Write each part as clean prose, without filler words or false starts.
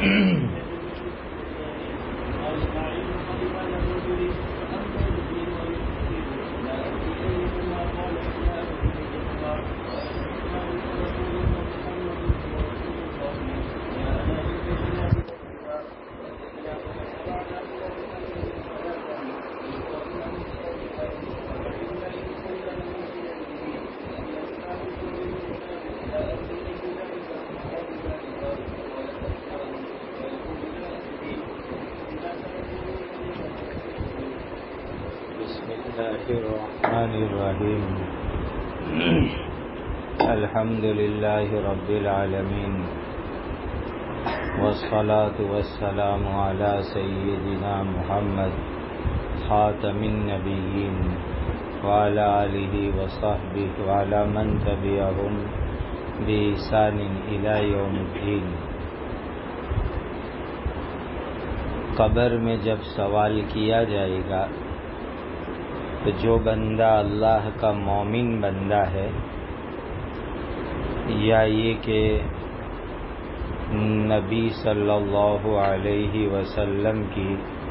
الرحمن الرحیم الحمد للہ رب العالمین والصلاة والسلام علی سیدنا محمد خاتم النبیین وعلی آلہ وصحبہ وعلی من تبعہم بإحسان الی یوم الدین۔ قبر میں جب سوال کیا جائے گا تو جو بندہ اللہ کا مومن بندہ ہے، یا یہ کہ نبی صلی اللہ علیہ وسلم کی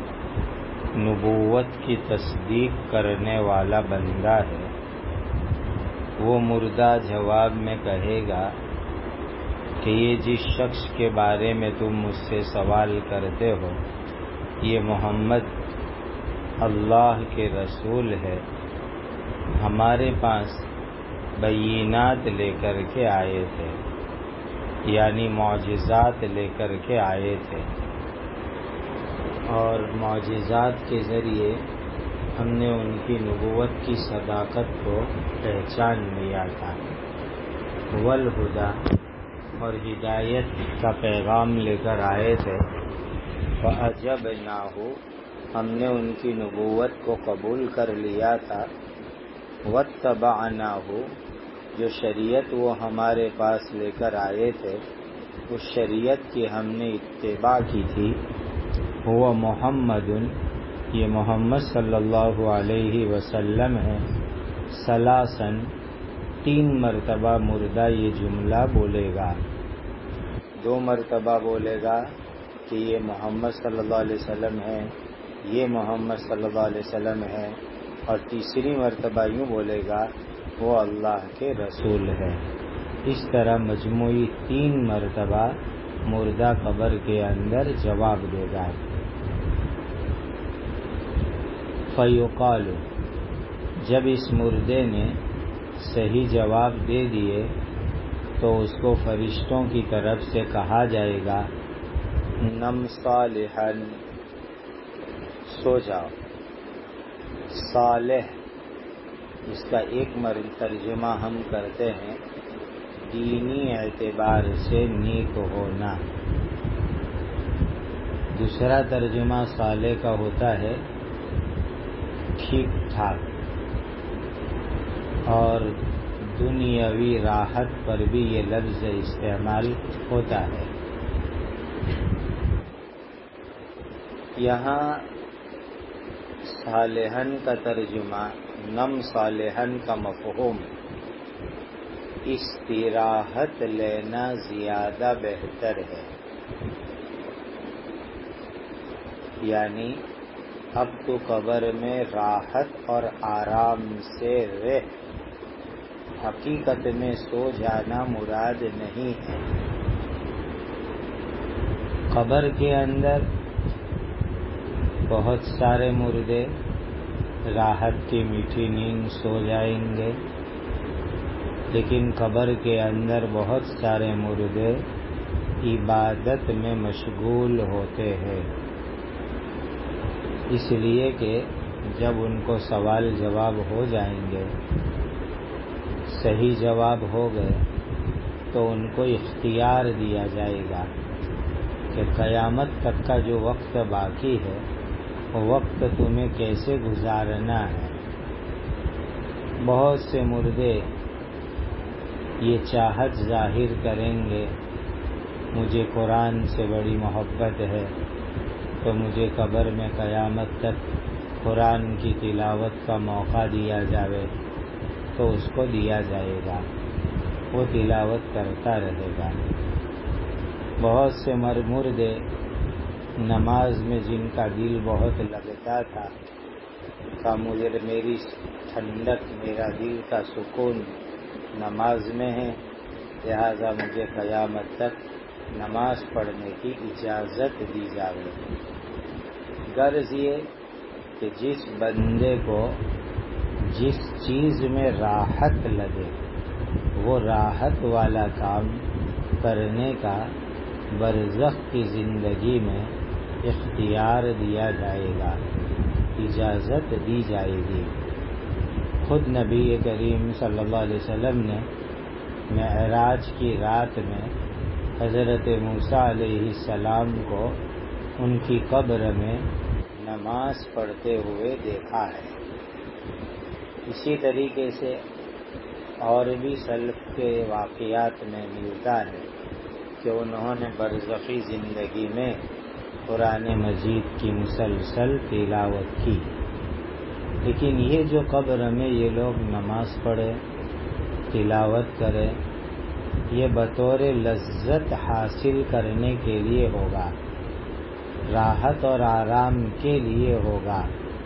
نبوت کی تصدیق کرنے والا بندہ ہے، وہ مردہ جواب میں کہے گا کہ یہ جس شخص کے بارے میں تم مجھ سے سوال کرتے ہو، یہ محمد اللہ کے رسول ہے، ہمارے پاس بینات لے کر کے آئے تھے، یعنی معجزات لے کر کے آئے تھے، اور معجزات کے ذریعے ہم نے ان کی نبوت کی صداقت کو پہچان لیا تھا۔ والہدی، اور ہدایت کا پیغام لے کر آئے تھے۔ فَأَجَبْنَاهُ، ہم نے ان کی نبوت کو قبول کر لیا تھا۔ وَاتَّبَعْنَاهُ، جو شریعت وہ ہمارے پاس لے کر آئے تھے اس شریعت کی ہم نے اتباع کی تھی۔ وہ محمد، یہ محمد صلی اللہ علیہ وسلم ہے۔ ثلاثاً، 3 مرتبہ مردہ یہ جملہ بولے گا، 2 مرتبہ بولے گا کہ یہ محمد صلی اللہ علیہ وسلم ہے، یہ محمد صلی اللہ علیہ وسلم ہے، اور تیسری مرتبہ یوں بولے گا وہ اللہ کے رسول ہے۔ اس طرح مجموعی 3 مرتبہ مردہ قبر کے اندر جواب دے گا۔ فیقال، جب اس مردے نے صحیح جواب دے دیے تو اس کو فرشتوں کی طرف سے کہا جائے گا نم صالحا، سو جاؤ۔ صالح، اس کا ایک ترجمہ ہم کرتے ہیں دینی اعتبار سے نیک ہونا۔ دوسرا ترجمہ صالح کا ہوتا ہے ٹھیک ٹھاک، اور دنیاوی راحت پر بھی یہ لفظ استعمال ہوتا ہے۔ یہاں صالحن کا ترجمہ نم صالحن کا مفہوم استراحت لینا زیادہ بہتر ہے، یعنی اب تو قبر میں راحت اور آرام سے رہ، حقیقت میں سو جانا مراد نہیں ہے۔ قبر کے اندر بہت سارے مردے راحت کی میٹھی نیند سو جائیں گے، لیکن قبر کے اندر بہت سارے مردے عبادت میں مشغول ہوتے ہیں، اس لیے کہ جب ان کو سوال جواب ہو جائیں گے، صحیح جواب ہو گئے تو ان کو اختیار دیا جائے گا کہ قیامت تک کا جو وقت باقی ہے وہ وقت تمہیں کیسے گزارنا ہے۔ بہت سے مردے یہ چاہت ظاہر کریں گے مجھے قرآن سے بڑی محبت ہے تو مجھے قبر میں قیامت تک قرآن کی تلاوت کا موقع دیا جائے تو اس کو دیا جائے گا، وہ تلاوت کرتا رہے گا۔ بہت سے مردے نماز میں جن کا دل بہت لگتا تھا کہ مجھے میری ٹھنڈک، میرا دل کا سکون نماز میں ہے، لہذا مجھے قیامت تک نماز پڑھنے کی اجازت دی جائے۔ غرض یہ کہ جس بندے کو جس چیز میں راحت لگے وہ راحت والا کام کرنے کا برزخ کی زندگی میں اختیار دیا جائے گا، اجازت دی جائے گی۔ خود نبی کریم صلی اللہ علیہ وسلم نے معراج کی رات میں حضرت موسیٰ علیہ السلام کو ان کی قبر میں نماز پڑھتے ہوئے دیکھا ہے۔ اسی طریقے سے اور بھی سلف کے واقعات میں ملتا ہے کہ انہوں نے برزخی زندگی میں قرآن مجید کی مسلسل تلاوت کی، لیکن یہ جو قبر میں یہ لوگ نماز پڑھے، تلاوت کرے، یہ بطور لذت حاصل کرنے کے لیے ہوگا، راحت اور آرام کے لیے ہوگا،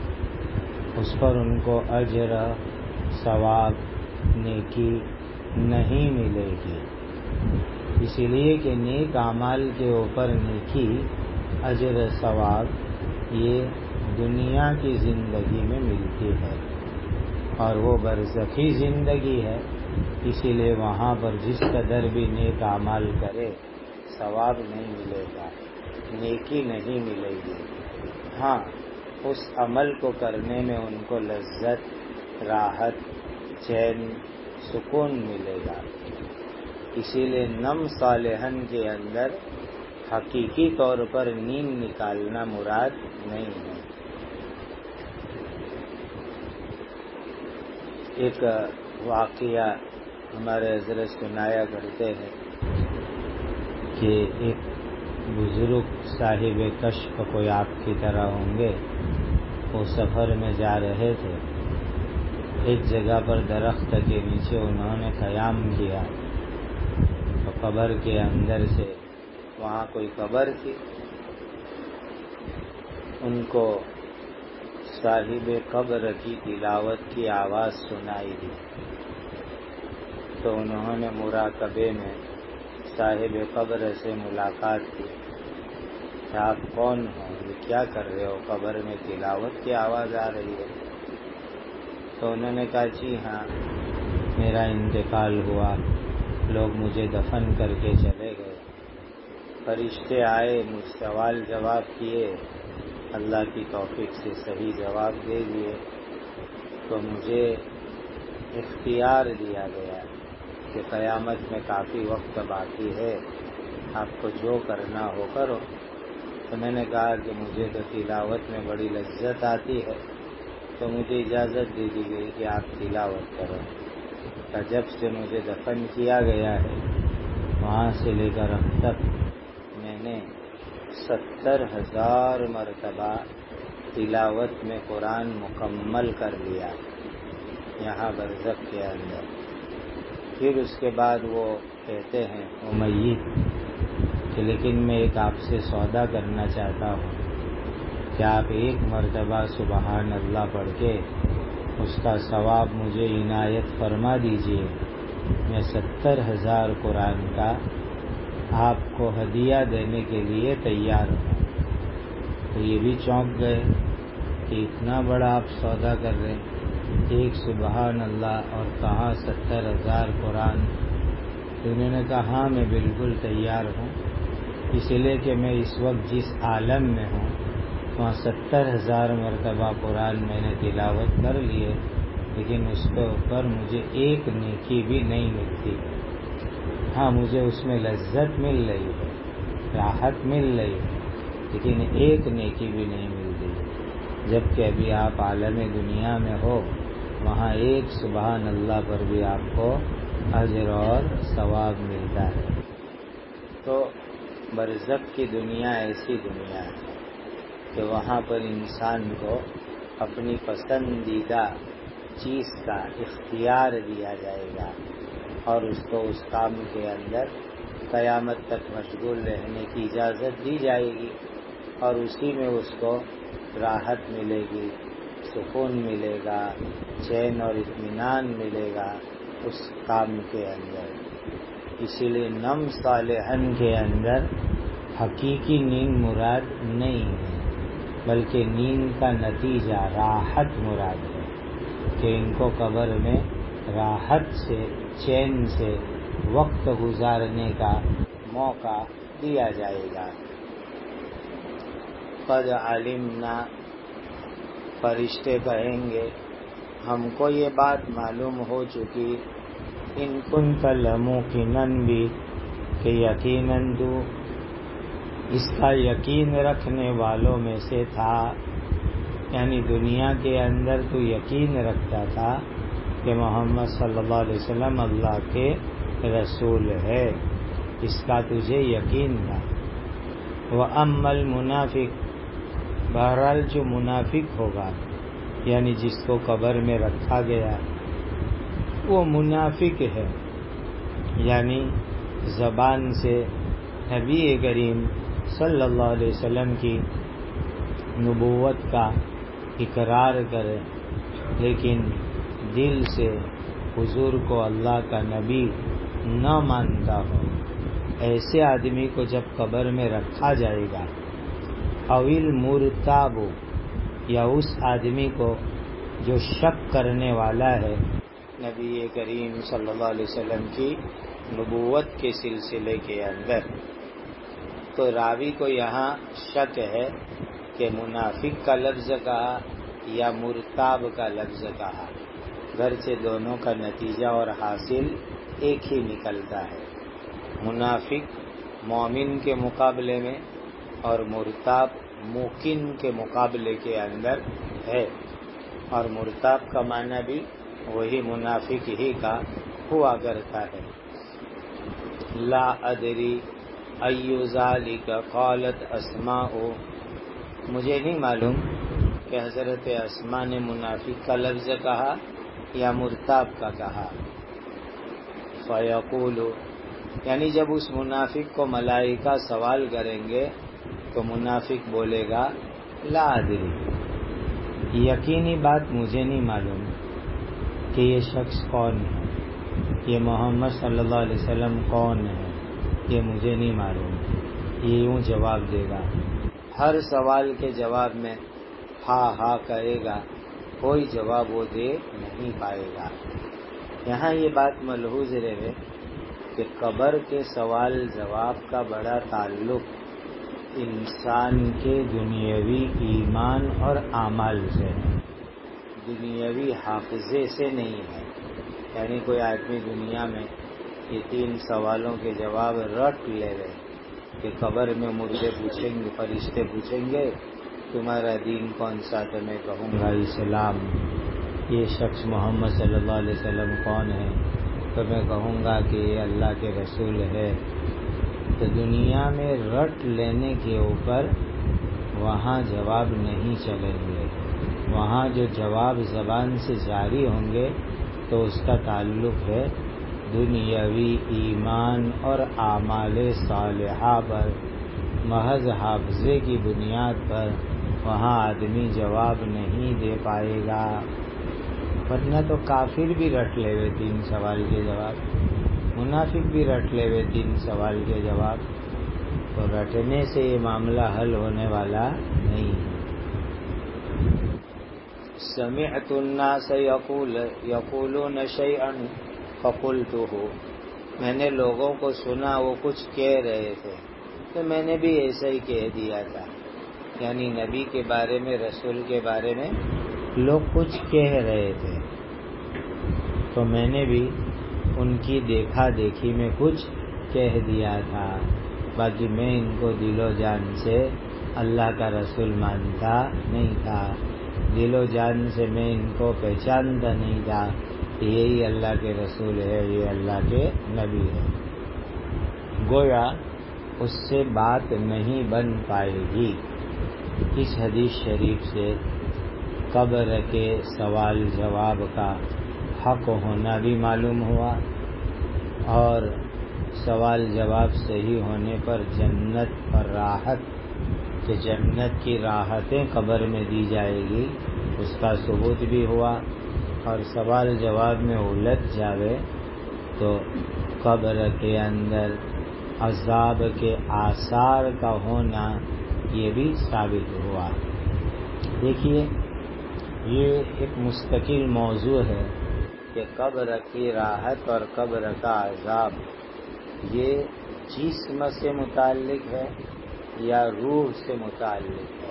اس پر ان کو اجر، ثواب، نیکی نہیں ملے گی، اسی لیے کہ نیک اعمال کے اوپر نیکی، اجر، ثواب یہ دنیا کی زندگی میں ملتی ہے، اور وہ برزخی زندگی ہے، اسی لیے وہاں پر جس قدر بھی نیک اعمال کرے ثواب نہیں ملے گا، نیکی نہیں ملے گی۔ ہاں، اس عمل کو کرنے میں ان کو لذت، راحت، چین، سکون ملے گا۔ اسی لیے نم صالحن کے اندر حقیقی طور پر نیند نکالنا مراد نہیں ہے۔ ایک واقعہ ہمارے حضرت سنایا کرتے ہیں کہ ایک بزرگ صاحب کشف کوئی آپ کی طرح ہوں گے، وہ سفر میں جا رہے تھے، ایک جگہ پر درخت کے نیچے انہوں نے قیام کیا تو قبر کے اندر سے وہاں کوئی قبر تھی، ان کو صاحب قبر کی تلاوت کی آواز سنائی دی، تو انہوں نے مراقبے میں صاحب قبر سے ملاقات کی کہ آپ کون ہو، یہ کیا کر رہے ہو، قبر میں تلاوت کی آواز آ رہی ہے؟ تو انہوں نے کہا جی ہاں، میرا انتقال ہوا، لوگ مجھے دفن کر کے چلے گئے، فرشتے آئے، مجھ سوال جواب کیے، اللہ کی توفیق سے صحیح جواب دے دیے، تو مجھے اختیار دیا گیا کہ قیامت میں کافی وقت باقی ہے، آپ کو جو کرنا ہو کرو۔ تو میں نے کہا کہ مجھے تو تلاوت میں بڑی لذت آتی ہے، تو مجھے اجازت دے دی گئی کہ آپ تلاوت کرو۔ کہ جب سے مجھے دفن کیا گیا ہے وہاں سے لے کر اب تک میں نے 70,000 مرتبہ تلاوت میں قرآن مکمل کر لیا یہاں برزخ کے اندر۔ پھر اس کے بعد وہ کہتے ہیں وہ میت کہ لیکن میں ایک آپ سے سودا کرنا چاہتا ہوں کہ آپ ایک مرتبہ سبحان اللہ پڑھ کے اس کا ثواب مجھے عنایت فرما دیجئے، میں 70,000 قرآن کا آپ کو ہدیہ دینے کے لیے تیار ہوں۔ تو یہ بھی چونک گئے کہ اتنا بڑا آپ سودا کر رہے ہیں، ایک سبحان اللہ اور کہاں 70,000 قرآن۔ تو انہوں نے کہا ہاں میں بالکل تیار ہوں، اس لیے کہ میں اس وقت جس عالم میں ہوں وہاں 70,000 مرتبہ قرآن میں نے تلاوت کر لیے، لیکن اس کے اوپر مجھے ایک نیکی بھی نہیں ملتی۔ ہاں مجھے اس میں لذت مل رہی ہے، راحت مل رہی ہے، لیکن ایک نیکی بھی نہیں ملتی، جبکہ ابھی آپ عالم دنیا میں ہو، وہاں ایک سبحان اللہ پر بھی آپ کو اجر اور ثواب ملتا ہے۔ تو برزخ کی دنیا ایسی دنیا ہے کہ وہاں پر انسان کو اپنی پسندیدہ چیز کا اختیار دیا جائے گا اور اس کو اس کام کے اندر قیامت تک مشغول رہنے کی اجازت دی جائے گی، اور اسی میں اس کو راحت ملے گی، سکون ملے گا، چین اور اطمینان ملے گا اس کام کے اندر۔ اسی لیے نم صالحن کے اندر حقیقی نیند مراد نہیں ہے، بلکہ نیند کا نتیجہ راحت مراد ہے کہ ان کو قبر میں راحت سے، چین سے وقت گزارنے کا موقع دیا جائے گا۔ قد علمنا، فرشتے کہیں گے ہم کو یہ بات معلوم ہو چکی، ان کنت لموقنا بھی، کہ یقیناً تو اس کا یقین رکھنے والوں میں سے تھا، یعنی دنیا کے اندر تو یقین رکھتا تھا کہ محمد صلی اللہ علیہ وسلم اللہ کے رسول ہے، اس کا تجھے یقین تھا۔ وَأَمَّا الْمُنَافِقُ، بہرحال جو منافق ہوگا، یعنی جس کو قبر میں رکھا گیا وہ منافق ہے، یعنی زبان سے نبی کریم صلی اللہ علیہ وسلم کی نبوت کا اقرار کرے لیکن دل سے حضور کو اللہ کا نبی نہ مانتا ہو، ایسے آدمی کو جب قبر میں رکھا جائے گا، اویل مرتاب، یا اس آدمی کو جو شک کرنے والا ہے نبی کریم صلی اللہ علیہ وسلم کی نبوت کے سلسلے کے اندر، تو راوی کو یہاں شک ہے کہ منافق کا لفظ کہا یا مرتاب کا لفظ کہا، گرچہ دونوں کا نتیجہ اور حاصل ایک ہی نکلتا ہے۔ منافق مومن کے مقابلے میں اور مرتاب موقن کے مقابلے کے اندر ہے، اور مرتاب کا معنی بھی وہی منافق ہی کا ہوا کرتا ہے۔ لا ادری ای ذالک قالت اسماء، مجھے نہیں معلوم کہ حضرت اسماء نے منافق کا لفظ کہا یا مرتاب کا کہا۔ فیقول، یعنی جب اس منافق کو ملائکہ سوال کریں گے تو منافق بولے گا لا ادری، یقینی بات مجھے نہیں معلوم کہ یہ شخص کون ہے، یہ محمد صلی اللہ علیہ وسلم کون ہے، یہ مجھے نہیں معلوم، یہ یوں جواب دے گا۔ ہر سوال کے جواب میں ہاں ہاں کہے گا، کوئی جواب وہ دے نہیں پائے گا۔ یہاں یہ بات ملحوظ رہے کہ قبر کے سوال جواب کا بڑا تعلق انسان کے دنیاوی ایمان اور اعمال سے ہے، دنیاوی حافظے سے نہیں ہے۔ یعنی کوئی آدمی دنیا میں یہ 3 سوالوں کے جواب رٹ لے گئے کہ قبر میں مردے پوچھیں گے، فرشتے پوچھیں گے تمہارا دین کون سا، تو میں کہوں گا اسلام۔ یہ شخص محمد صلی اللہ علیہ وسلم کون ہے، تو میں کہوں گا کہ یہ اللہ کے رسول ہے۔ تو دنیا میں رٹ لینے کے اوپر وہاں جواب نہیں چلیں گے، وہاں جو جواب زبان سے جاری ہوں گے تو اس کا تعلق ہے دنیاوی ایمان اور اعمال صالحہ پر، محض حافظے کی بنیاد پر وہاں آدمی جواب نہیں دے پائے گا، ورنہ تو کافر بھی رٹ لے ہوئے 3 سوال کے جواب، منافق بھی رٹ لے ہوئے 3 سوال کے جواب، تو رٹنے سے یہ معاملہ حل ہونے والا نہیں ہے۔ سمعت الناس یقولون شیئا فقلتہ، میں نے لوگوں کو سنا وہ کچھ کہہ رہے تھے تو میں نے بھی ایسا ہی کہہ دیا تھا، یعنی نبی کے بارے میں، رسول کے بارے میں لوگ کچھ کہہ رہے تھے تو میں نے بھی ان کی دیکھا دیکھی میں کچھ کہہ دیا تھا، باقی میں ان کو دل و جان سے اللہ کا رسول مانتا نہیں تھا، دل و جان سے میں ان کو پہچانتا نہیں تھا کہ یہی اللہ کے رسول ہے، یہ اللہ کے نبی ہے۔ گویا اس سے بات نہیں بن پائے گی۔ اس حدیث شریف سے قبر کے سوال جواب کا حق ہونا بھی معلوم ہوا، اور سوال جواب صحیح ہونے پر جنت اور راحت کہ جنت کی راحتیں قبر میں دی جائے گی، اس کا ثبوت بھی ہوا، اور سوال جواب میں الجھ جاوے تو قبر کے اندر عذاب کے آثار کا ہونا یہ بھی ثابت ہوا۔ دیکھیے یہ ایک مستقل موضوع ہے کہ قبر کی راحت اور قبر کا عذاب یہ جسم سے متعلق ہے یا روح سے متعلق ہے،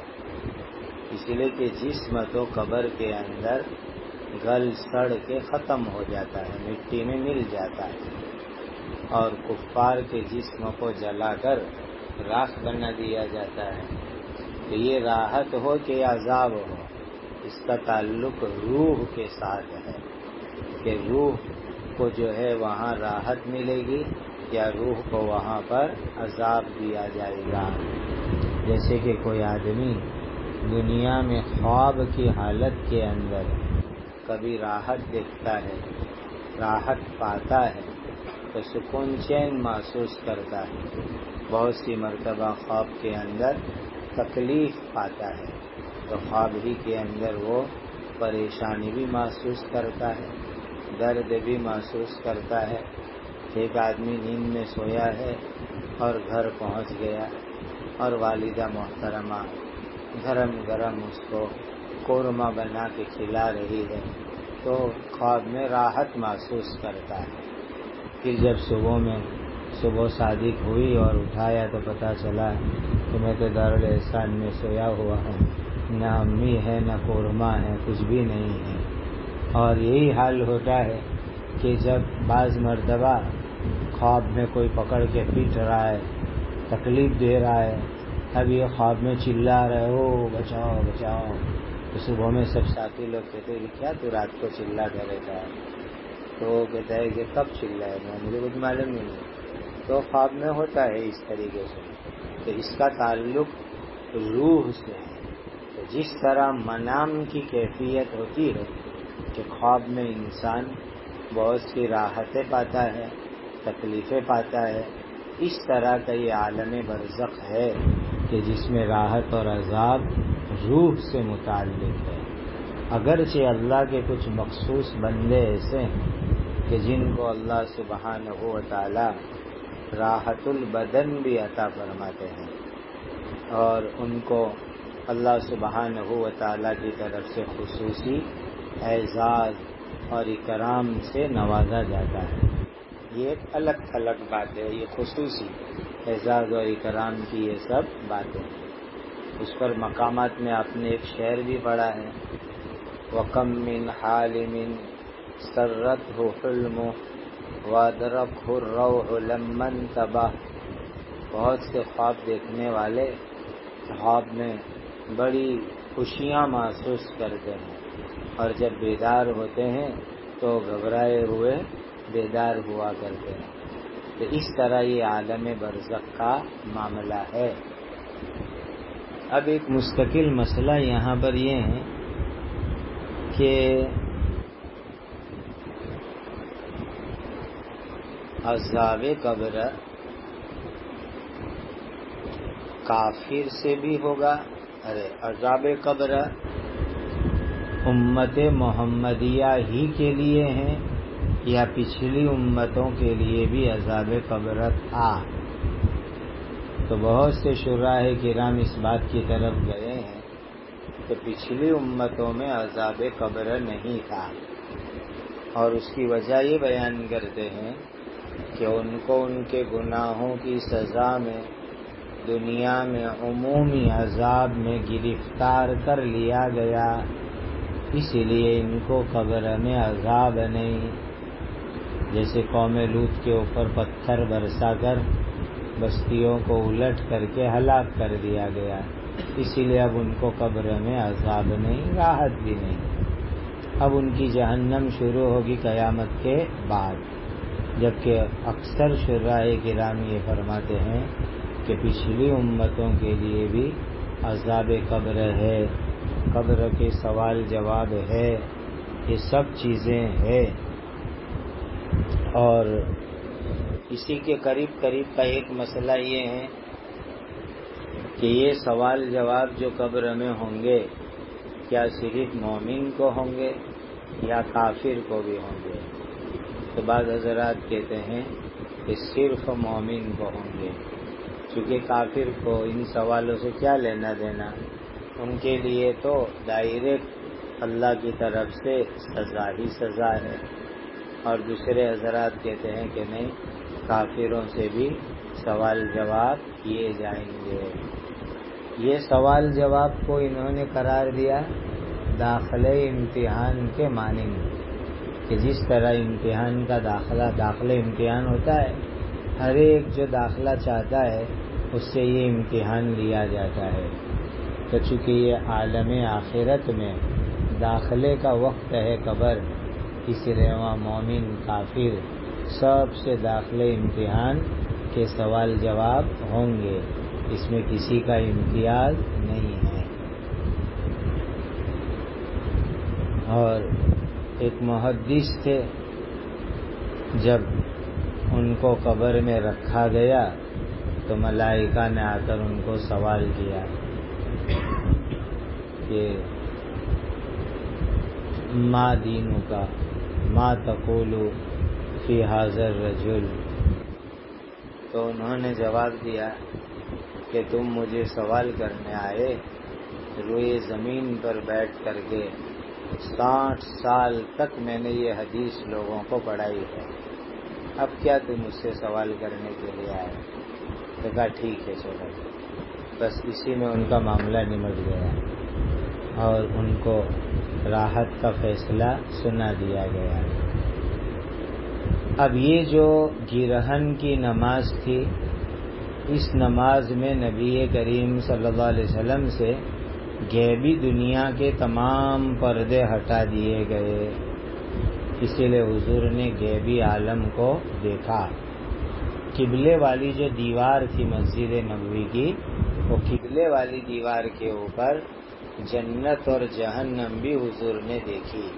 اس لیے کہ جسم تو قبر کے اندر گل سڑ کے ختم ہو جاتا ہے، مٹی میں مل جاتا ہے، اور کفار کے جسم کو جلا کر راکھ بنا دیا جاتا ہے۔ تو یہ راحت ہو کہ عذاب ہو، اس کا تعلق روح کے ساتھ ہے کہ روح کو جو ہے وہاں راحت ملے گی یا روح کو وہاں پر عذاب دیا جائے گا۔ جیسے کہ کوئی آدمی دنیا میں خواب کی حالت کے اندر کبھی راحت دیکھتا ہے، راحت پاتا ہے تو سکون چین محسوس کرتا ہے، بہت سی مرتبہ خواب کے اندر تکلیف پاتا ہے تو خواب ہی کے اندر وہ پریشانی بھی محسوس کرتا ہے، درد بھی محسوس کرتا ہے۔ ایک آدمی نیند میں سویا ہے اور گھر پہنچ گیا اور والدہ محترمہ گرم گرم اس کو قورمہ بنا کے کھلا رہی ہے تو خواب میں راحت محسوس کرتا ہے۔ پھر جب صبح صادق ہوئی اور اٹھایا تو پتہ چلا کہ میں تو دارالحسان میں سویا ہوا ہوں، نہ امی ہے نہ قورمہ ہے، کچھ بھی نہیں ہے۔ اور یہی حال ہوتا ہے کہ جب بعض مرتبہ خواب میں کوئی پکڑ کے پیٹ رہا ہے، تکلیف دے رہا ہے، اب یہ خواب میں چلا رہا ہے، او بچاؤ بچاؤ، تو صبح میں سب ساتھی لوگ کہتے ہیں کہ کیا تو رات کو چلاتا رہتا ہے؟ تو وہ کہتا ہے کہ کب چلائے گا، مجھے کچھ معلوم نہیں ہے۔ تو خواب میں ہوتا ہے اس طریقے سے، تو اس کا تعلق روح سے ہے۔ تو جس طرح منام کی کیفیت ہوتی ہے کہ خواب میں انسان بہت سی راحتیں پاتا ہے، تکلیفیں پاتا ہے، اس طرح کا یہ عالم برزخ ہے کہ جس میں راحت اور عذاب روح سے متعلق ہے۔ اگرچہ اللہ کے کچھ مخصوص بندے ایسے ہیں کہ جن کو اللہ سبحانہ و تعالی راحت البدن بھی عطا فرماتے ہیں، اور ان کو اللہ سبحانہ و تعالی کی طرف سے خصوصی اعزاز اور اکرام سے نوازا جاتا ہے۔ یہ ایک الگ تھلگ بات ہے، یہ خصوصی اعزاز اور اکرام کی یہ سب باتیں ہیں۔ اس پر مقامات میں آپ نے ایک شعر بھی پڑھا ہے، وَكَم مِّن حَالِمٍ سَرَّتْهُ حُلْمُهُ وَأَدْرَكَهُ الرَّوْحُ لَمَّا انْتَبَهَ۔ بہت سے خواب دیکھنے والے خواب میں بڑی خوشیاں محسوس کرتے ہیں اور جب بیدار ہوتے ہیں تو گھبرائے ہوئے بیدار ہوا کرتے ہیں۔ تو اس طرح یہ عالم برزخ کا معاملہ ہے۔ اب ایک مستقل مسئلہ یہاں پر یہ ہے کہ عذاب قبر کافر سے بھی ہوگا، عذاب قبر امت محمدیہ ہی کے لیے ہیں یا پچھلی امتوں کے لیے بھی عذاب قبر تھا؟ تو بہت سے شراح کرام اس بات کی طرف گئے ہیں کہ پچھلی امتوں میں عذاب قبر نہیں تھا، اور اس کی وجہ یہ بیان کرتے ہیں کہ ان کو ان کے گناہوں کی سزا میں دنیا میں عمومی عذاب میں گرفتار کر لیا گیا، اس لیے ان کو قبر میں عذاب نہیں۔ جیسے قوم لوط کے اوپر پتھر برسا کر بستیوں کو الٹ کر کے ہلاک کر دیا گیا، اسی لیے اب ان کو قبر میں عذاب نہیں، راحت بھی نہیں۔ اب ان کی جہنم شروع ہوگی قیامت کے بعد، جبکہ اکثر شراح کرام یہ فرماتے ہیں کہ پچھلی امتوں کے لیے بھی عذاب قبر ہے، قبر کے سوال جواب ہے، یہ سب چیزیں ہیں۔ اور اسی کے قریب قریب کا ایک مسئلہ یہ ہے کہ یہ سوال جواب جو قبر میں ہوں گے کیا صرف مومن کو ہوں گے یا کافر کو بھی ہوں گے؟ تو بعض حضرات کہتے ہیں کہ صرف مومن کو ہوں گے، چونکہ کافر کو ان سوالوں سے کیا لینا دینا، ان کے لیے تو ڈائریکٹ اللہ کی طرف سے سزا ہی سزا ہے۔ اور دوسرے حضرات کہتے ہیں کہ نہیں، کافروں سے بھی سوال جواب کیے جائیں گے۔ یہ سوال جواب کو انہوں نے قرار دیا داخلے امتحان کے مانند، کہ جس طرح امتحان کا داخلہ امتحان ہوتا ہے، ہر ایک جو داخلہ چاہتا ہے اس سے یہ امتحان لیا جاتا ہے۔ تو چونکہ یہ عالم آخرت میں داخلے کا وقت ہے قبر، اس لیے وہاں مومن کافر سب سے داخلے امتحان کے سوال جواب ہوں گے، اس میں کسی کا امتیاز نہیں ہے۔ اور ایک محدث تھے، جب ان کو قبر میں رکھا گیا تو ملائکہ نے آ کر ان کو سوال کیا کہ ما دینوں کا ما تقول فی ھذا الرجل، تو انہوں نے جواب دیا کہ تم مجھے سوال کرنے آئے، روئے زمین پر بیٹھ کر کے 60 سال تک میں نے یہ حدیث لوگوں کو پڑھائی ہے، اب کیا تم مجھ سے سوال کرنے کے لیے آئے؟ تو کہا ٹھیک ہے چلو، بس اسی میں ان کا معاملہ نمٹ گیا اور ان کو راحت کا فیصلہ سنا دیا گیا۔ اب یہ جو گرہن کی نماز تھی، اس نماز میں نبی کریم صلی اللہ علیہ وسلم سے غیبی دنیا کے تمام پردے ہٹا دیے گئے، اسی لیے حضور نے غیبی عالم کو دیکھا۔ قبلے والی جو دیوار تھی مسجد نبوی کی، وہ قبلے والی دیوار کے اوپر جنت اور جہنم بھی حضور نے دیکھی،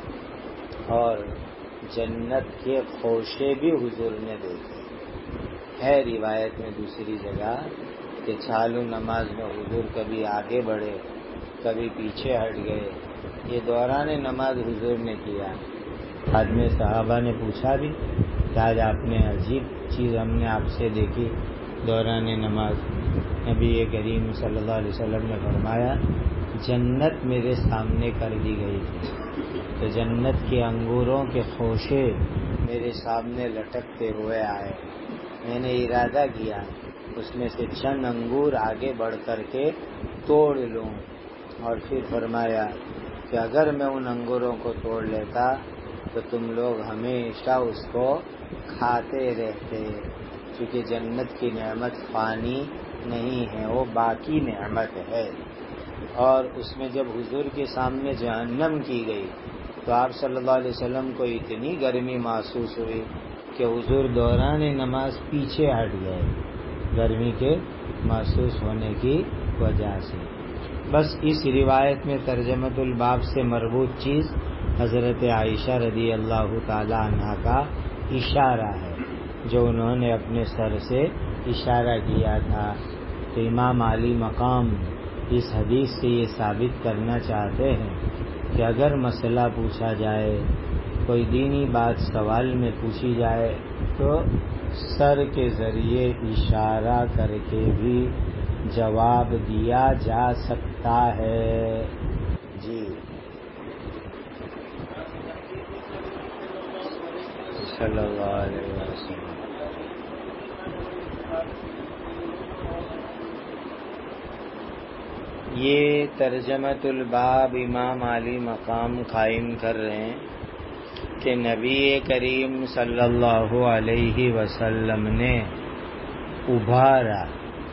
اور جنت کے خوشے بھی حضور نے دیکھے۔ ہے روایت میں دوسری جگہ کہ چالو نماز میں حضور کبھی آگے بڑھے کبھی پیچھے ہٹ گئے، یہ دوران نماز حضور نے کیا۔ بعد میں صحابہ نے پوچھا بھی کہ آج آپ نے عجیب چیز ہم نے آپ سے دیکھی دوران نماز۔ نبی کریم صلی اللہ علیہ وسلم نے فرمایا جنت میرے سامنے کر دی گئی تھی، تو جنت کے انگوروں کے خوشے میرے سامنے لٹکتے ہوئے آئے، میں نے ارادہ کیا اس میں سے چند انگور آگے بڑھ کر کے توڑ لوں، اور پھر فرمایا کہ اگر میں ان انگوروں کو توڑ لیتا تو تم لوگ ہمیشہ اس کو کھاتے رہتے، کیونکہ جنت کی نعمت فانی نہیں ہے، وہ باقی نعمت ہے۔ اور اس میں جب حضور کے سامنے جہنم کی گئی تو آپ صلی اللہ علیہ وسلم کو اتنی گرمی محسوس ہوئی کہ حضور دوران نماز پیچھے ہٹ گئے، گرمی کے محسوس ہونے کی وجہ سے۔ بس اس روایت میں ترجمۃ الباب سے مربوط چیز حضرت عائشہ رضی اللہ تعالی عنہا کا اشارہ ہے، جو انہوں نے اپنے سر سے اشارہ کیا تھا۔ تو امام علی مقام اس حدیث سے یہ ثابت کرنا چاہتے ہیں کہ اگر مسئلہ پوچھا جائے، کوئی دینی بات سوال میں پوچھی جائے، تو سر کے ذریعے اشارہ کر کے بھی جواب دیا جا سکتا ہے۔ جی صلی اللہ علیہ وسلم۔ یہ ترجمۃ الباب امام علی مقام قائم کر رہے ہیں کہ نبی کریم صلی اللہ علیہ وسلم نے ابھارا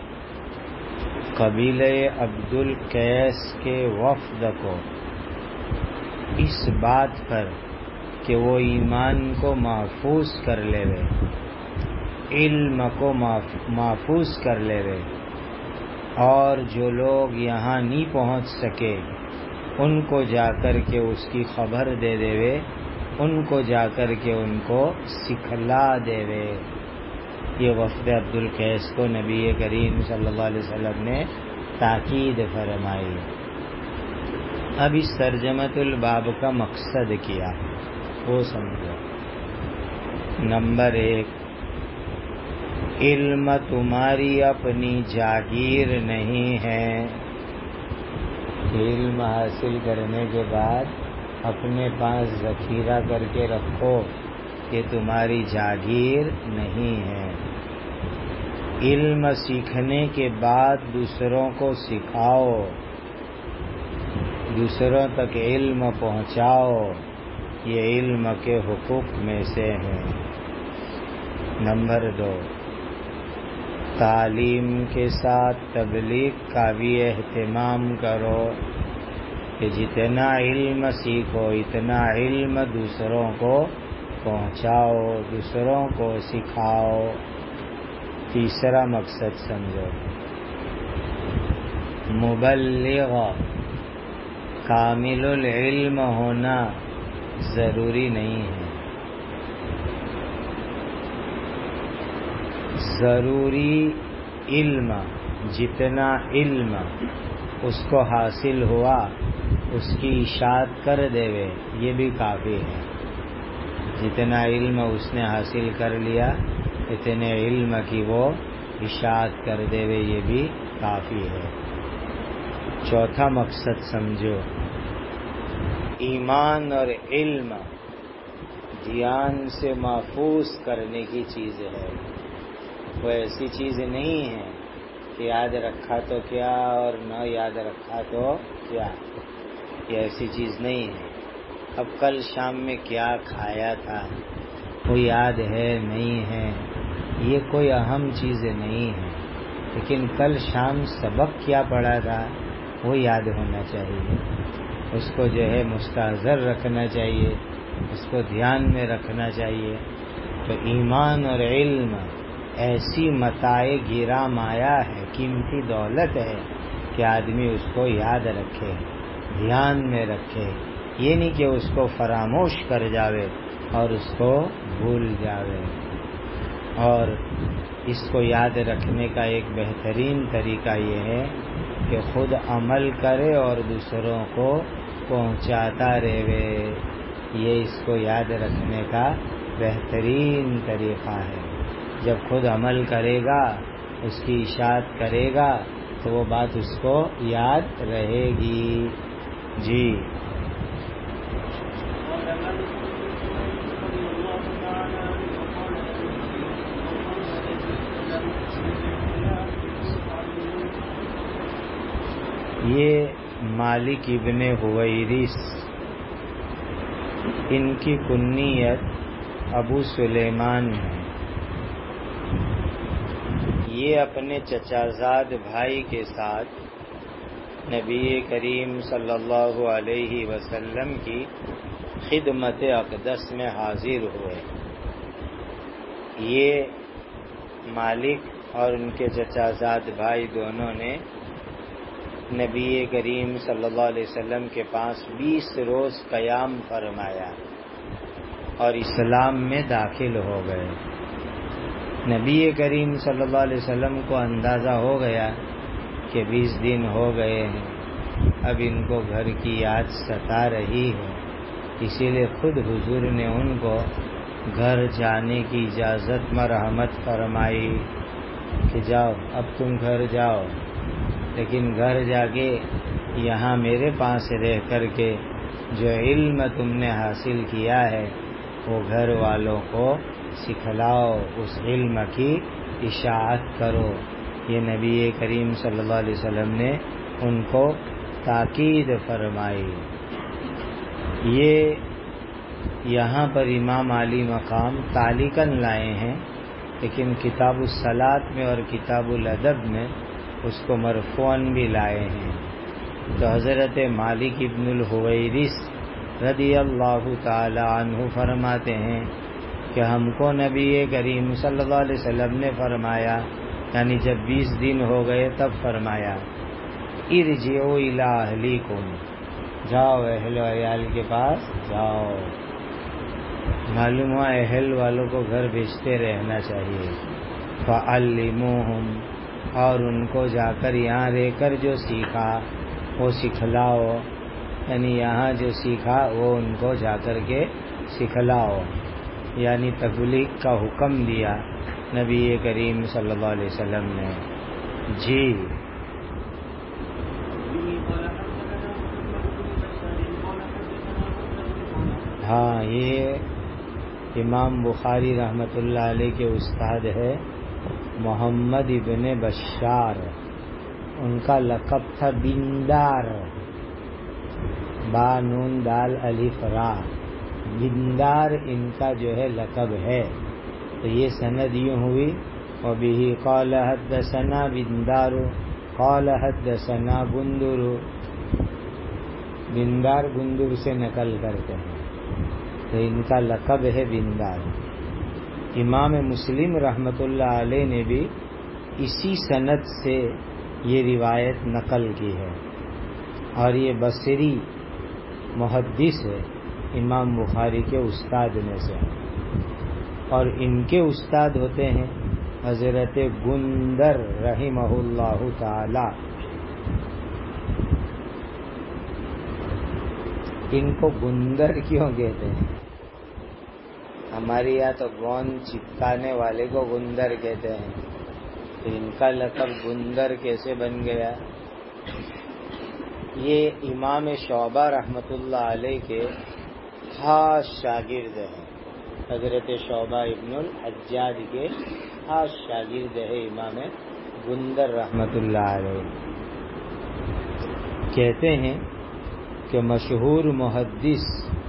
قبیلہ عبد القیس کے وفد کو اس بات پر کہ وہ ایمان کو محفوظ کر لے وے، علم کو محفوظ کر لے وے، اور جو لوگ یہاں نہیں پہنچ سکے ان کو جا کر کے اس کی خبر دے دے وے، ان کو جا کر کے ان کو سکھلا دے وے۔ یہ وفد عبد القیس کو نبی کریم صلی اللہ علیہ وسلم نے تاکید فرمائی۔ اب اس ترجمۃ الباب کا مقصد کیا وہ سمجھو۔ نمبر 1، علم تمہاری اپنی جاگیر نہیں ہے۔ علم حاصل کرنے کے بعد اپنے پاس ذخیرہ کر کے رکھو، یہ تمہاری جاگیر نہیں ہے۔ علم سیکھنے کے بعد دوسروں کو سکھاؤ، دوسروں تک علم پہنچاؤ، یہ علم کے حقوق میں سے ہے۔ نمبر 2، تعلیم کے ساتھ تبلیغ کا بھی اہتمام کرو کہ جتنا علم سیکھو اتنا علم دوسروں کو پہنچاؤ، دوسروں کو سکھاؤ۔ تیسرا مقصد سمجھو، مبلغ کامل العلم ہونا ضروری نہیں ہے۔ ضروری علم، جتنا علم اس کو حاصل ہوا اس کی اشاعت کر دیوے یہ بھی کافی ہے۔ جتنا علم اس نے حاصل کر لیا اتنے علم کی وہ اشاعت کر دیوے یہ بھی کافی ہے۔ چوتھا مقصد سمجھو، ایمان اور علم دھیان سے محفوظ کرنے کی چیز ہے، وہ ایسی چیز نہیں ہے کہ یاد رکھا تو کیا اور نہ یاد رکھا تو کیا، یہ ایسی چیز نہیں ہے۔ اب کل شام میں کیا کھایا تھا وہ یاد ہے نہیں ہے، یہ کوئی اہم چیز نہیں ہے، لیکن کل شام سبق کیا پڑھا تھا وہ یاد ہونا چاہیے، اس کو جو ہے مستحضر رکھنا چاہیے، اس کو دھیان میں رکھنا چاہیے۔ تو ایمان اور علم ایسی متاع گرا مایا ہے، قیمتی دولت ہے کہ آدمی اس کو یاد رکھے، دھیان میں رکھے، یہ نہیں کہ اس کو فراموش کر جاوے اور اس کو بھول جاوے۔ اور اس کو یاد رکھنے کا ایک بہترین طریقہ یہ ہے کہ خود عمل کرے اور دوسروں کو پہنچاتا رہے، یہ اس کو یاد رکھنے کا بہترین طریقہ ہے۔ جب خود عمل کرے گا، اس کی اشاعت کرے گا تو وہ بات اس کو یاد رہے گی۔ جی یہ مالک ابن حویرث، ان کی کنیت ابو سلیمان ہے۔ یہ اپنے چچا زاد بھائی کے ساتھ نبی کریم صلی اللہ علیہ وسلم کی خدمت اقدس میں حاضر ہوئے۔ یہ مالک اور ان کے چچا زاد بھائی دونوں نے نبی کریم صلی اللہ علیہ وسلم کے پاس 20 روز قیام فرمایا اور اسلام میں داخل ہو گئے۔ نبی کریم صلی اللہ علیہ وسلم کو اندازہ ہو گیا کہ 20 دن ہو گئے ہیں، اب ان کو گھر کی یاد ستا رہی ہے، اسی لیے خود حضور نے ان کو گھر جانے کی اجازت مرحمت فرمائی کہ جاؤ اب تم گھر جاؤ، لیکن گھر جا کے یہاں میرے پاس رہ کر کے جو علم تم نے حاصل کیا ہے وہ گھر والوں کو سکھلاؤ، اس علم کی اشاعت کرو۔ یہ نبی کریم صلی اللہ علیہ وسلم نے ان کو تاکید فرمائی۔ یہ یہاں پر امام علی مقام تعلیقاً لائے ہیں، لیکن کتاب الصلاۃ میں اور کتاب الادب میں اس کو مرفوعاً بھی لائے ہیں۔ تو حضرت مالک ابن الحویرث رضی اللہ تعالی عنہ فرماتے ہیں کہ ہم کو نبی کریم صلی اللہ علیہ وسلم نے فرمایا، یعنی جب 20 دن ہو گئے تب فرمایا ارجعوا الی اہلیکم، جاؤ اہل و عیال کے پاس جاؤ۔ معلوم ہوا اہل والوں کو گھر بھیجتے رہنا چاہیے، فعلموہم، اور ان کو جا کر یہاں رہ کر جو سیکھا وہ سکھلاؤ، یعنی یہاں جو سیکھا وہ ان کو جا کر کے سکھلاؤ، یعنی تبلیغ کا حکم دیا نبی کریم صلی اللہ علیہ وسلم نے. جی ہاں، یہ امام بخاری رحمۃ اللہ علیہ کے استاد ہے محمد ابن بشار، ان کا لقب تھا بندار، با نون دال الف را، بندار ان کا جو ہے لقب ہے. تو یہ سند یوں ہوئی وبه قال حدثنا بندار قال حدثنا گندر، بندار گندر سے نقل کرتے ہیں تو ان کا لقب ہے بندار. امام مسلم رحمۃ اللہ علیہ نے بھی اسی سند سے یہ روایت نقل کی ہے، اور یہ بصری محدث ہے امام بخاری کے استاد میں سے، اور ان کے استاد ہوتے ہیں حضرت گندر رحمہ اللہ تعالی. ان کو گندر کیوں کہتے ہیں؟ ہمارے یہاں تو گوند چپکانے والے کو گندر کہتے ہیں، تو ان کا لقب گندر کیسے بن گیا؟ یہ امام شعبہ رحمۃ اللہ علیہ کے خاص شاگرد ہیں، حضرت شعبہ ابن الحجاج کے خاص شاگرد ہے امام گندر رحمۃ اللہ علیہ. کہتے ہیں کہ مشہور محدث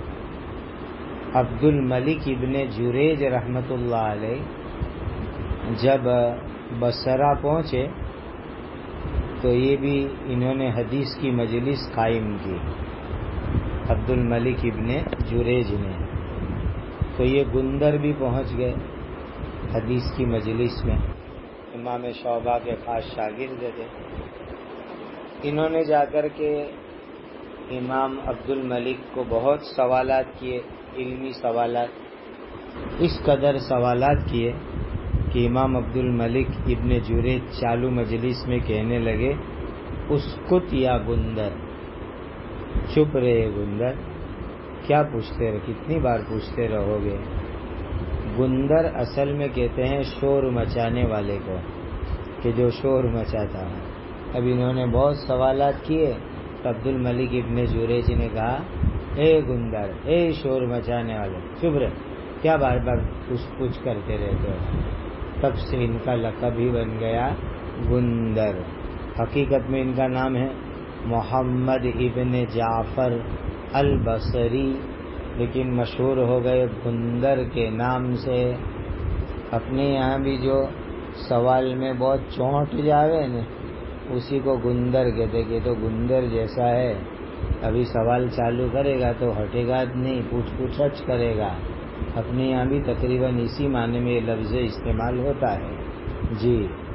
عبد الملک ابن جریج رحمۃ اللہ علیہ جب بصرہ پہنچے تو یہ بھی انہوں نے حدیث کی مجلس قائم کی، عبد الملک ابن جریج نے. تو یہ گندر بھی پہنچ گئے حدیث کی مجلس میں، امام شعبہ کے خاص شاگرد تھے. انہوں نے جا کر کے امام عبد الملک کو بہت سوالات کیے، علمی سوالات، اس قدر سوالات کیے کہ امام عبد الملک ابن جریج چالو مجلس میں کہنے لگے اسکت یا گندر، چپ رہے گندر، کیا پوچھتے رہے، کتنی بار پوچھتے رہو گے. گندر اصل میں کہتے ہیں شور مچانے والے کو، کہ جو شور مچاتا ہے. اب انہوں نے بہت سوالات کیے تو عبد الملک ابن جریج نے کہا اے گندر، اے شور مچانے والے، چپ رہے، کیا بار بار پوچھ کرتے رہتے ہو. تب سے ان کا لقب ہی بن گیا گندر. حقیقت میں ان کا نام ہے محمد ابن جعفر البصری، لیکن مشہور ہو گئے گندر کے نام سے. اپنے یہاں بھی جو سوال میں بہت چونٹ جاوے نا، اسی کو گندر کہتے کہ تو گندر جیسا ہے، ابھی سوال چالو کرے گا تو ہٹے گا نہیں، پوچھ کرے گا. اپنے یہاں بھی تقریباً اسی معنی میں یہ لفظ استعمال ہوتا ہے. جی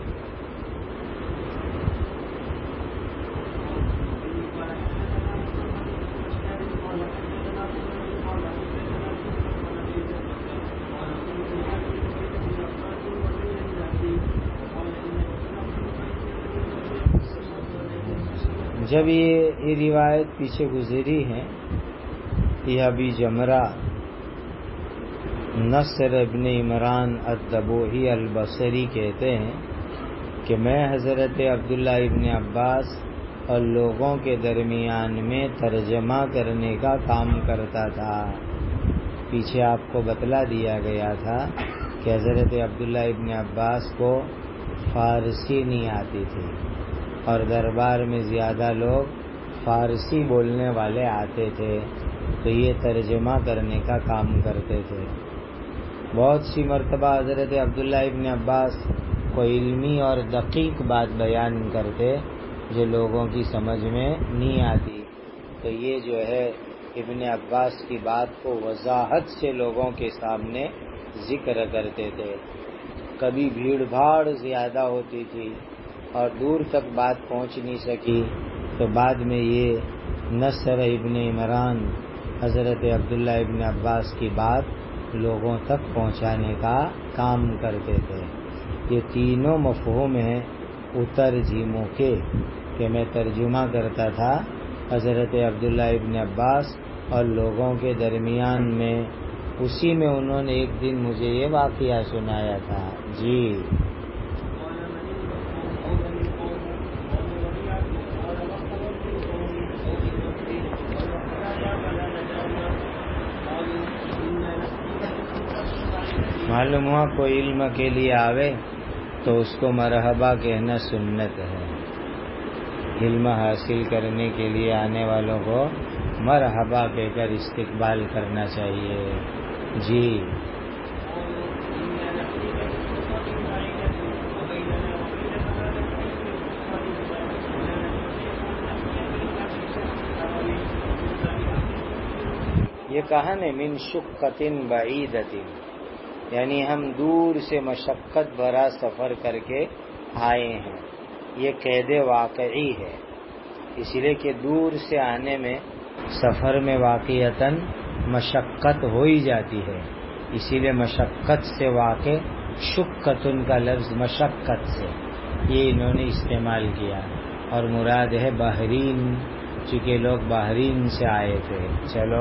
جب یہ روایت پیچھے گزری ہے، یہ ابھی جمرہ نصر ابن عمران الدبوحی البصری کہتے ہیں کہ میں حضرت عبداللہ ابن عباس اور لوگوں کے درمیان میں ترجمہ کرنے کا کام کرتا تھا. پیچھے آپ کو بتلا دیا گیا تھا کہ حضرت عبداللہ ابن عباس کو فارسی نہیں آتی تھی، اور دربار میں زیادہ لوگ فارسی بولنے والے آتے تھے، تو یہ ترجمہ کرنے کا کام کرتے تھے. بہت سی مرتبہ حضرت عبداللہ ابن عباس کو علمی اور دقیق بات بیان کرتے جو لوگوں کی سمجھ میں نہیں آتی، تو یہ جو ہے ابن عباس کی بات کو وضاحت سے لوگوں کے سامنے ذکر کرتے تھے. کبھی بھیڑ بھاڑ زیادہ ہوتی تھی اور دور تک بات پہنچ نہیں سکی، تو بعد میں یہ نصر ابن عمران حضرت عبداللہ ابن عباس کی بات لوگوں تک پہنچانے کا کام کرتے تھے. یہ تینوں مفہوم ہیں اترجموں کے کہ میں ترجمہ کرتا تھا حضرت عبداللہ ابن عباس اور لوگوں کے درمیان میں. اسی میں انہوں نے ایک دن مجھے یہ واقعہ سنایا تھا. جی معلوم ہوا کوئی علم کے لیے آوے تو اس کو مرحبا کہنا سنت ہے. علم حاصل کرنے کے لیے آنے والوں کو مرحبا کہہ کر استقبال کرنا چاہیے. جی یہ کہا نا من شقۃ بعیدۃ، یعنی ہم دور سے مشقت بھرا سفر کر کے آئے ہیں. یہ قید واقعی ہے، اس لیے کہ دور سے آنے میں سفر میں واقعتاً مشقت ہو ہی جاتی ہے. اسی لیے مشقت سے واقع شقۃ کا لفظ مشقت سے یہ انہوں نے استعمال کیا، اور مراد ہے بحرین، چونکہ لوگ بحرین سے آئے تھے. چلو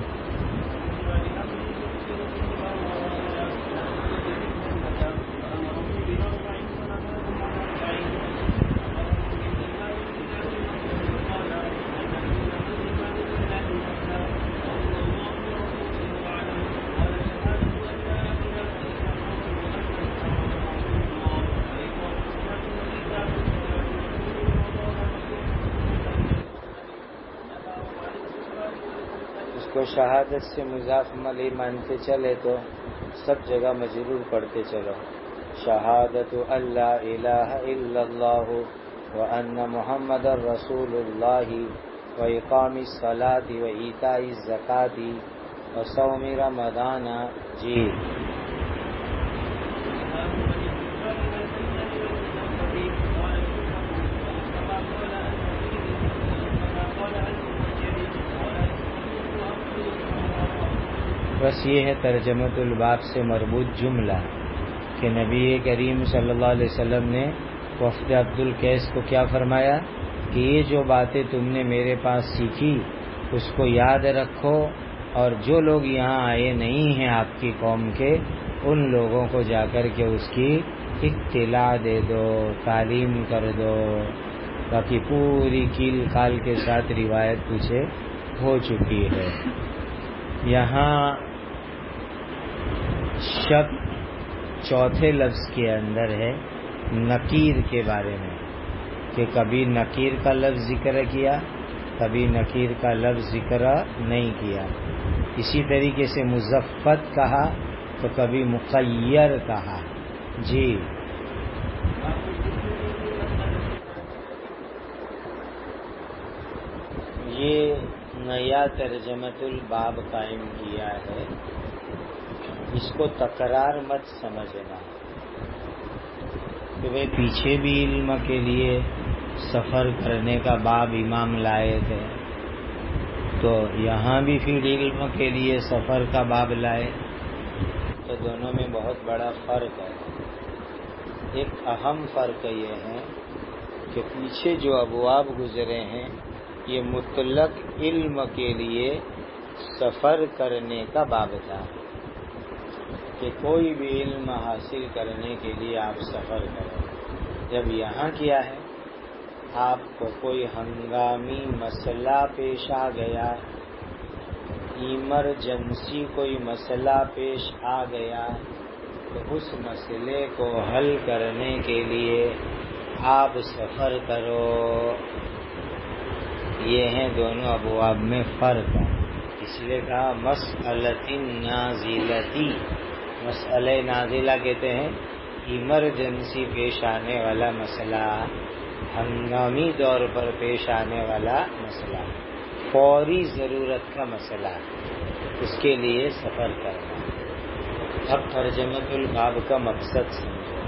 کو شہادت سے مضاف ملی مانتے چلے تو سب جگہ مجرور پڑھتے چلو. شہادت اللہ الہ الا اللہ وان محمد رسول اللہ واقام الصلاۃ وایتاء الزکاۃ وصوم رمضان. جی بس یہ ہے ترجمۃ الباب سے مربوط جملہ کہ نبی کریم صلی اللہ علیہ وسلم نے وفد عبد القیس کو کیا فرمایا کہ یہ جو باتیں تم نے میرے پاس سیکھی اس کو یاد رکھو، اور جو لوگ یہاں آئے نہیں ہیں آپ کی قوم کے ان لوگوں کو جا کر کے اس کی اطلاع دے دو، تعلیم کر دو. باقی پوری کیل کال کے ساتھ روایت پیچھے ہو چکی ہے. یہاں شک چوتھے لفظ کے اندر ہے نکیر کے بارے میں، کہ کبھی نکیر کا لفظ ذکر کیا، کبھی نکیر کا لفظ ذکر نہیں کیا. اسی طریقے سے مضفت کہا تو کبھی مقیر کہا. جی یہ نیا ترجمۃ الباب قائم کیا ہے، اس کو تکرار مت سمجھنا کہ وہ پیچھے بھی علم کے لیے سفر کرنے کا باب امام لائے تھے تو یہاں بھی پھر علم کے لیے سفر کا باب لائے، تو دونوں میں بہت بڑا فرق ہے. ایک اہم فرق یہ ہے کہ پیچھے جو ابواب گزرے ہیں یہ مطلق علم کے لیے سفر کرنے کا باب تھا، کہ کوئی بھی علم حاصل کرنے کے لیے آپ سفر کریں. جب یہاں کیا ہے آپ کو کوئی ہنگامی مسئلہ پیش آ گیا، ایمرجنسی کوئی مسئلہ پیش آ گیا، تو اس مسئلے کو حل کرنے کے لیے آپ سفر کرو. یہ ہیں دونوں ابواب میں فرق. اس لیے کہا مسئلۃ نازلتی، مسئلہ نازلہ کہتے ہیں ایمرجنسی پیش آنے والا مسئلہ، ہنگامی طور پر پیش آنے والا مسئلہ، فوری ضرورت کا مسئلہ، اس کے لیے سفر کرنا. اب ترجمۃ الباب کا مقصد سمجھو.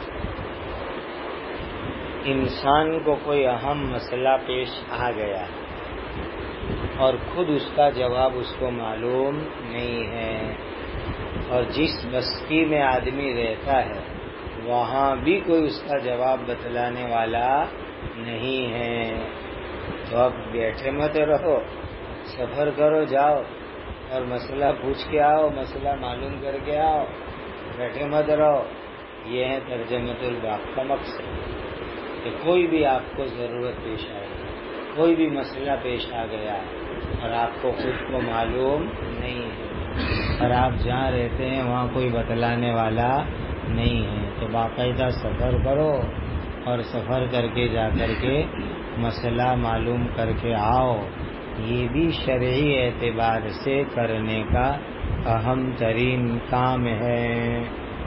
انسان کو کوئی اہم مسئلہ پیش آ گیا اور خود اس کا جواب اس کو معلوم نہیں ہے، اور جس بستی میں آدمی رہتا ہے وہاں بھی کوئی اس کا جواب بتلانے والا نہیں ہے. تو اب بیٹھے مت رہو، سفر کرو، جاؤ اور مسئلہ پوچھ کے آؤ، مسئلہ معلوم کر کے آؤ، بیٹھے مت رہو. یہ ہے ترجمۃ الباب کا مقصد، کہ کوئی بھی آپ کو ضرورت پیش آئے، کوئی بھی مسئلہ پیش آ گیا اور آپ کو خود کو معلوم نہیں ہے اور آپ جہاں رہتے ہیں وہاں کوئی بتلانے والا نہیں ہے، تو باقاعدہ سفر کرو اور سفر کر کے جا کر کے مسئلہ معلوم کر کے آؤ. یہ بھی شرعی اعتبار سے کرنے کا اہم ترین کام ہے.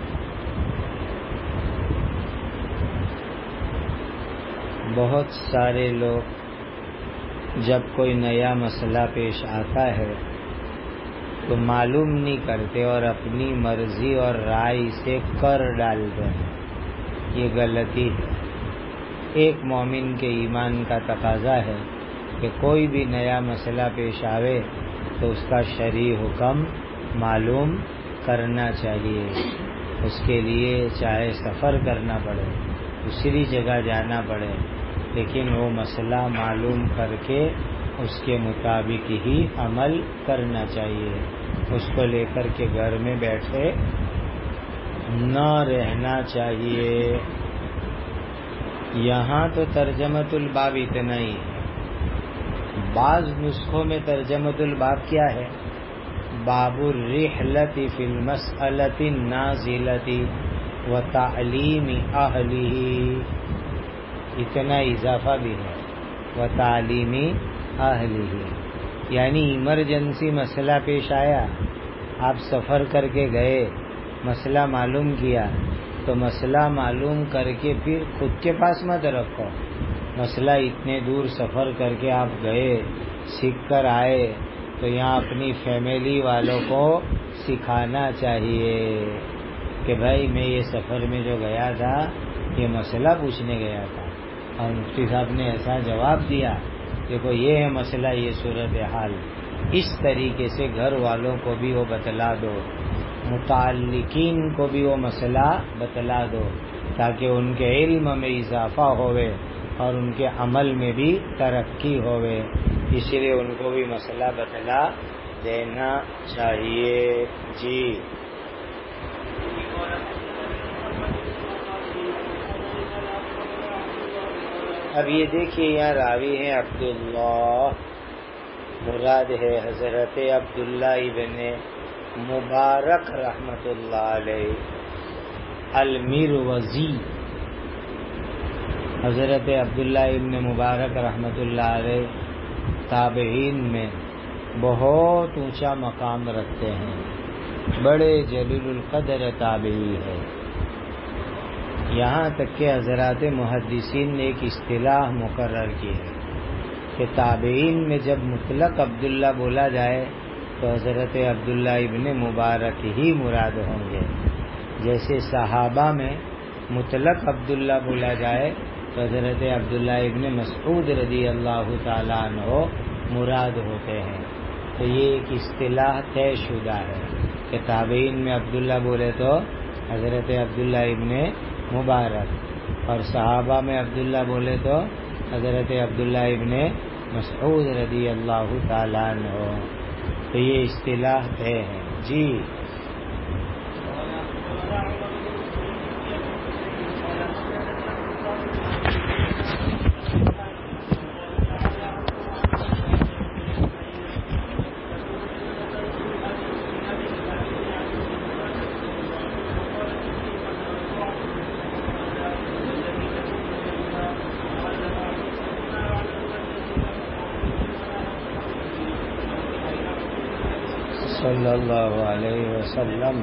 بہت سارے لوگ جب کوئی نیا مسئلہ پیش آتا ہے تو معلوم نہیں کرتے اور اپنی مرضی اور رائے سے کر ڈالتے ہیں. یہ غلطی ہے. ایک مومن کے ایمان کا تقاضا ہے کہ کوئی بھی نیا مسئلہ پیش آوے تو اس کا شرعی حکم معلوم کرنا چاہیے. اس کے لیے چاہے سفر کرنا پڑے، دوسری جگہ جانا پڑے، لیکن وہ مسئلہ معلوم کر کے اس کے مطابق ہی عمل کرنا چاہیے. اس کو لے کر کے گھر میں بیٹھے نہ رہنا چاہیے. یہاں تو ترجمۃ الباب اتنا ہی ہے. بعض نسخوں میں ترجمۃ الباب کیا ہے؟ باب الرحلۃ فی المسألۃ النازلۃ وتعلیم اہلہ، اتنا اضافہ بھی ہے، وتعلیم اہلہ، یعنی ایمرجنسی مسئلہ پیش آیا، آپ سفر کر کے گئے، مسئلہ معلوم کیا، تو مسئلہ معلوم کر کے پھر خود کے پاس مت رکھو. مسئلہ اتنے دور سفر کر کے آپ گئے، سیکھ کر آئے، تو یہاں اپنی فیملی والوں کو سکھانا چاہیے کہ بھائی میں یہ سفر میں جو گیا تھا یہ مسئلہ پوچھنے گیا تھا اور مفتی صاحب نے ایسا جواب دیا، دیکھو یہ ہے مسئلہ، یہ صورتحال. اس طریقے سے گھر والوں کو بھی وہ بتلا دو، متعلقین کو بھی وہ مسئلہ بتلا دو، تاکہ ان کے علم میں اضافہ ہوئے اور ان کے عمل میں بھی ترقی ہوئے. اسی لیے ان کو بھی مسئلہ بتلا دینا چاہیے. جی اب یہ دیکھیے یہاں راوی ہیں عبداللہ، مراد ہے حضرت عبداللہ ابن مبارک رحمت اللہ علیہ المروزی. حضرت عبداللہ ابن مبارک رحمت اللہ علیہ تابعین میں بہت اونچا مقام رکھتے ہیں، بڑے جلیل القدر تابعی ہے. یہاں تک کہ حضرات محدثین نے ایک اصطلاح مقرر کی ہے کہ تابعین میں جب مطلق عبداللہ بولا جائے تو حضرت عبداللہ ابن مبارک ہی مراد ہوں گے. جیسے صحابہ میں مطلق عبداللہ بولا جائے تو حضرت عبداللہ ابن مسعود رضی اللہ تعالیٰ عنہ مراد ہوتے ہیں. تو یہ ایک اصطلاح طے شدہ ہے کہ تابعین میں عبداللہ بولے تو حضرت عبداللہ ابن مبارک، اور صحابہ میں عبداللہ بولے تو حضرت عبداللہ ابن مسعود رضی اللہ تعالیٰ عنہ. تو یہ اصطلاح طے ہے. جی صلی اللہ علیہ وسلم.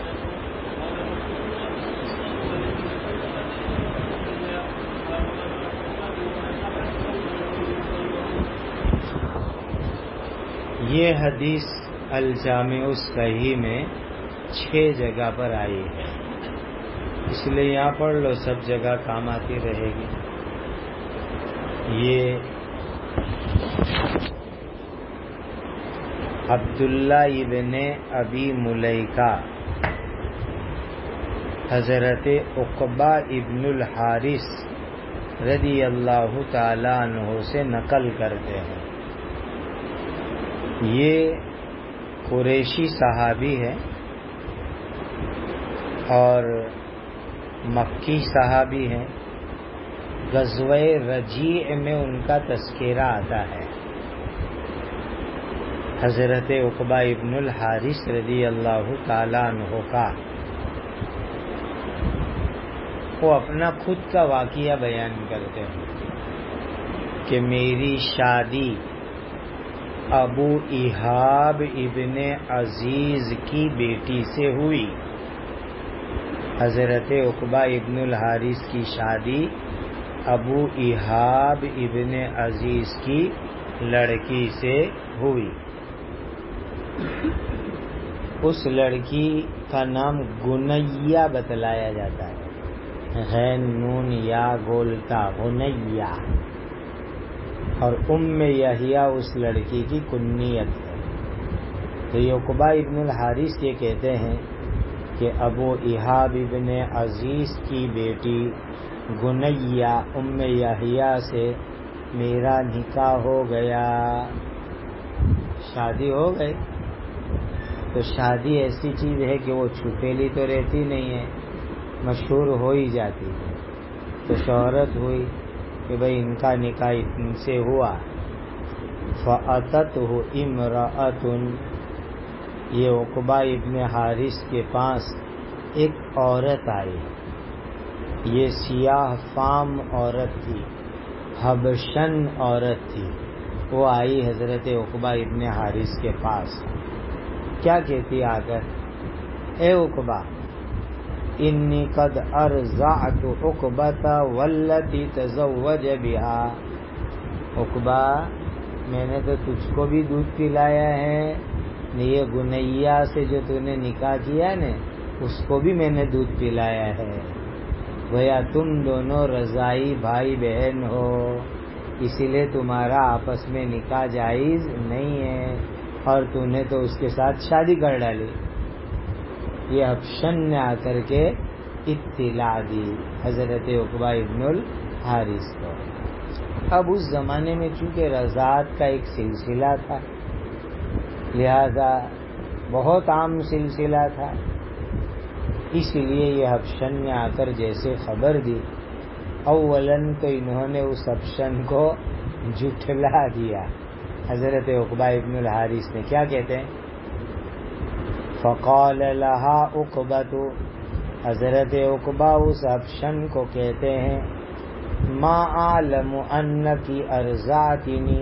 یہ حدیث الجامع الصحیح میں 6 جگہ پر آئی ہے، اس لیے یہاں پڑھ لو، سب جگہ کام آتی رہے گی. یہ عبداللہ ابن ابی ملیکہ حضرت عقبہ ابن الحارث رضی اللہ تعالیٰ عنہ سے نقل کرتے ہیں. یہ قریشی صحابی ہے اور مکی صحابی ہیں. غزوہ رجیع میں ان کا تذکرہ آتا ہے. حضرت عقبہ ابن الحارث رضی اللہ تعالیٰ عنہ کا وہ اپنا خود کا واقعہ بیان کرتے ہیں کہ میری شادی ابو ایہاب ابن عزیز کی بیٹی سے ہوئی. حضرت عقبہ ابن الحارث کی شادی ابو ایہاب ابن عزیز کی لڑکی سے ہوئی. اس لڑکی کا نام گنیہ بتلایا جاتا ہے. غین نون یا گولتا غنیہ. اور ام یحییٰ اس لڑکی کی کنیت ہے. تو یہ عقبہ ابن الحارث یہ کہتے ہیں کہ ابو ایہاب ابن عزیز کی بیٹی گنیہ ام یحییٰ سے میرا نکاح ہو گیا. شادی ہو گئی. تو شادی ایسی چیز ہے کہ وہ چھپیلی تو رہتی نہیں ہے, مشہور ہو ہی جاتی ہے. تو شہرت ہوئی کہ بھئی ان کا نکاح ان سے ہوا. فَأَتَتْهُ امْرَأَةٌ, یہ عقبہ ابن حارث کے پاس ایک عورت آئی. یہ سیاہ فام عورت تھی, حبشن عورت تھی. وہ آئی حضرت عقبہ ابن حارث کے پاس. کیا کہتی آ کر, اے عقبہ انی قد ارضعت عقبۃ والتی تزوج بها. عقبہ میں نے تو تجھ کو بھی دودھ پلایا ہے, یہ گنیہ سے جو تو نے نکاح کیا نا اس کو بھی میں نے دودھ پلایا ہے. گویا تم دونوں رضائی بھائی بہن ہو, اسی لیے تمہارا آپس میں نکاح جائز نہیں ہے اور تو نے تو اس کے ساتھ شادی کر ڈالی. یہ حبشن نے آ کر کے اطلاع دی حضرت عقبہ ابن الحارث کو. اب اس زمانے میں چونکہ رضاعت کا ایک سلسلہ تھا, لہذا بہت عام سلسلہ تھا, اس لیے یہ حبشن نے آ کر جیسے خبر دی, اولاً تو انہوں نے اس حبشن کو جھٹلا دیا. حضرت عقبہ ابن الحارث نے کیا کہتے ہیں, فقال لها عقبہ, حضرت عقبہ اس حبشن کو کہتے ہیں ما اعلم انکی ارضعتنی,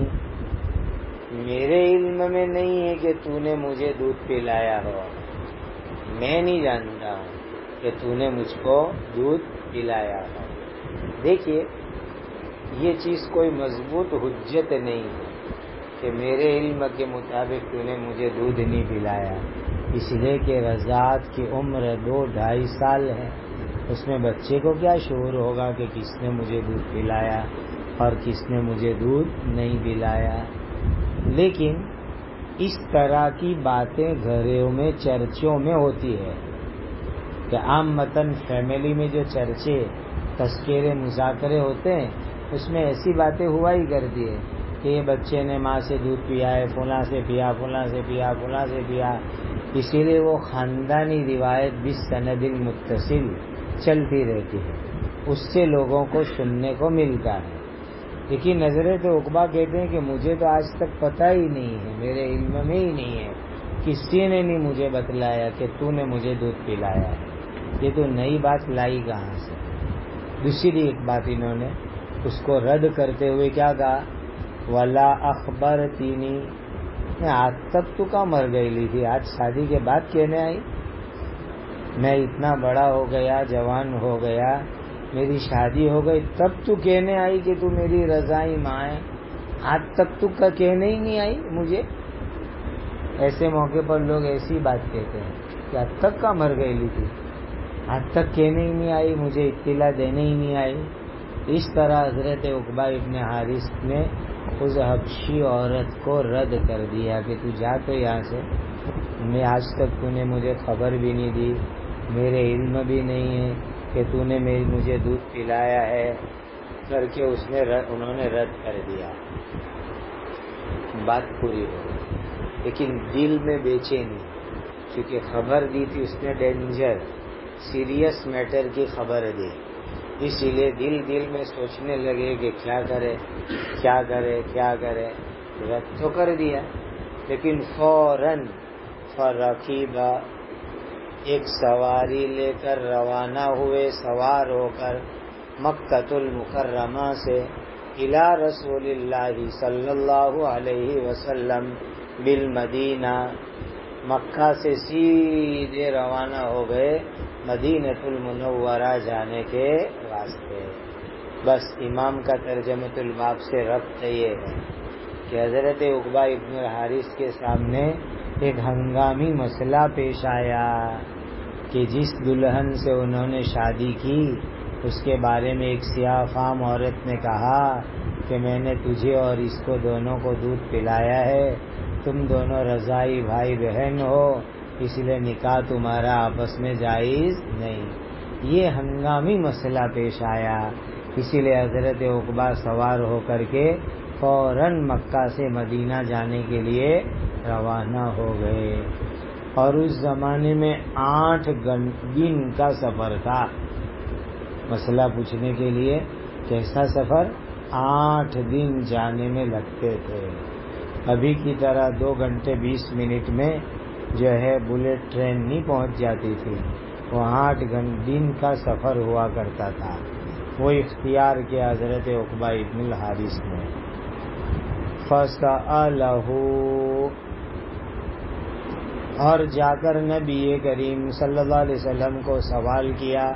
میرے علم میں نہیں ہے کہ تو نے مجھے دودھ پلایا ہو, میں نہیں جانتا ہوں کہ تو نے مجھ کو دودھ پلایا ہو. دیکھیے یہ چیز کوئی مضبوط حجت نہیں ہے کہ میرے علم کے مطابق تو نے مجھے دودھ نہیں پلایا, اس لیے کہ رضاعت کی عمر 2-2.5 سال ہے. اس میں بچے کو کیا شعور ہوگا کہ کس نے مجھے دودھ پلایا اور کس نے مجھے دودھ نہیں پلایا. لیکن اس طرح کی باتیں گھروں میں چرچوں میں ہوتی ہے کہ عامتاً فیملی میں جو چرچے تذکرے مذاکرے ہوتے ہیں اس میں ایسی باتیں ہوا ہی کرتی ہے کہ یہ بچے نے ماں سے دودھ پیا ہے, فلاں سے پیا, فلاں سے پیا, فلاں سے پیا. اسی لیے وہ خاندانی روایت بالسند المتصل چلتی رہتی ہے, اس سے لوگوں کو سننے کو ملتا ہے. لیکن حضرت عقبہ کہتے ہیں کہ مجھے تو آج تک پتہ ہی نہیں ہے, میرے علم میں ہی نہیں ہے, کسی نے نہیں مجھے بتلایا کہ تو نے مجھے دودھ پلایا ہے. یہ تو نئی بات لائی کہاں سے. دوسری ایک بات انہوں نے اس کو رد کرتے ہوئے کیا کہا, ولا اخبرتنی, آج تک تو کا مر گئی تھی, آج شادی کے بعد کہنے آئی. میں اتنا بڑا ہو گیا, جوان ہو گیا, میری شادی ہو گئی, تب تو کہنے آئی کہ تو میری رضائی ماں ہے, آج تک تو کا کہنے ہی نہیں آئی مجھے. ایسے موقع پر لوگ ایسی بات کہتے ہیں کہ آج تک کا مر گئی تھی, آج تک کہنے ہی نہیں آئی, مجھے اطلاع دینے ہی نہیں آئی. اس طرح حضرت عقبہ ابن حارث نے اس حبشی عورت کو رد کر دیا کہ تو جا تو یہاں سے, میں آج تک تو نے مجھے خبر بھی نہیں دی, میرے علم بھی نہیں ہے کہ تو نے مجھے دودھ پلایا ہے کر کے انہوں نے رد کر دیا. بات پوری ہو گئی، لیکن دل میں بے چینی، کیونکہ خبر دی تھی اس نے ڈینجر سیریس میٹر کی خبر دی، اسی لیے دل میں سوچنے لگے کہ کیا کرے. رد تو کر دیا، لیکن فوراً فرقیبہ ایک سواری لے کر روانہ ہوئے، سوار ہو کر مکۃ المکرمہ سے الی رسول اللہ صلی اللہ علیہ وسلم بالمدینہ، مکہ سے سیدھے روانہ ہو گئے مدینۃ المنورہ جانے کے واسطے. بس امام کا ترجمۃ الباب سے ربط یہ ہے کہ حضرت عقبہ ابن الحارث کے سامنے ایک ہنگامی مسئلہ پیش آیا کہ جس دلہن سے انہوں نے شادی کی اس کے بارے میں ایک سیاہ فام عورت نے کہا کہ میں نے تجھے اور اس کو دونوں کو دودھ پلایا ہے، تم دونوں رضائی بھائی بہن ہو، اس لیے نکاح تمہارا آپس میں جائز نہیں. یہ ہنگامی مسئلہ پیش آیا، اسی لیے حضرت عقبہ سوار ہو کر کے فوراً مکہ سے مدینہ جانے کے لیے روانہ ہو گئے. اور اس زمانے میں 8 دن کا سفر تھا مسئلہ پوچھنے کے لیے. کیسا سفر؟ 8 دن جانے میں لگتے تھے. ابھی کی طرح 2 گھنٹے 20 منٹ میں جو ہے بلیٹ ٹرین نہیں پہنچ جاتی تھی، وہ 8 دن کا سفر ہوا کرتا تھا. وہ اختیار کیا حضرت عقبہ ابن الحارث نے. فَسَأَلَهُ، اور جا کر نبی کریم صلی اللہ علیہ وسلم کو سوال کیا.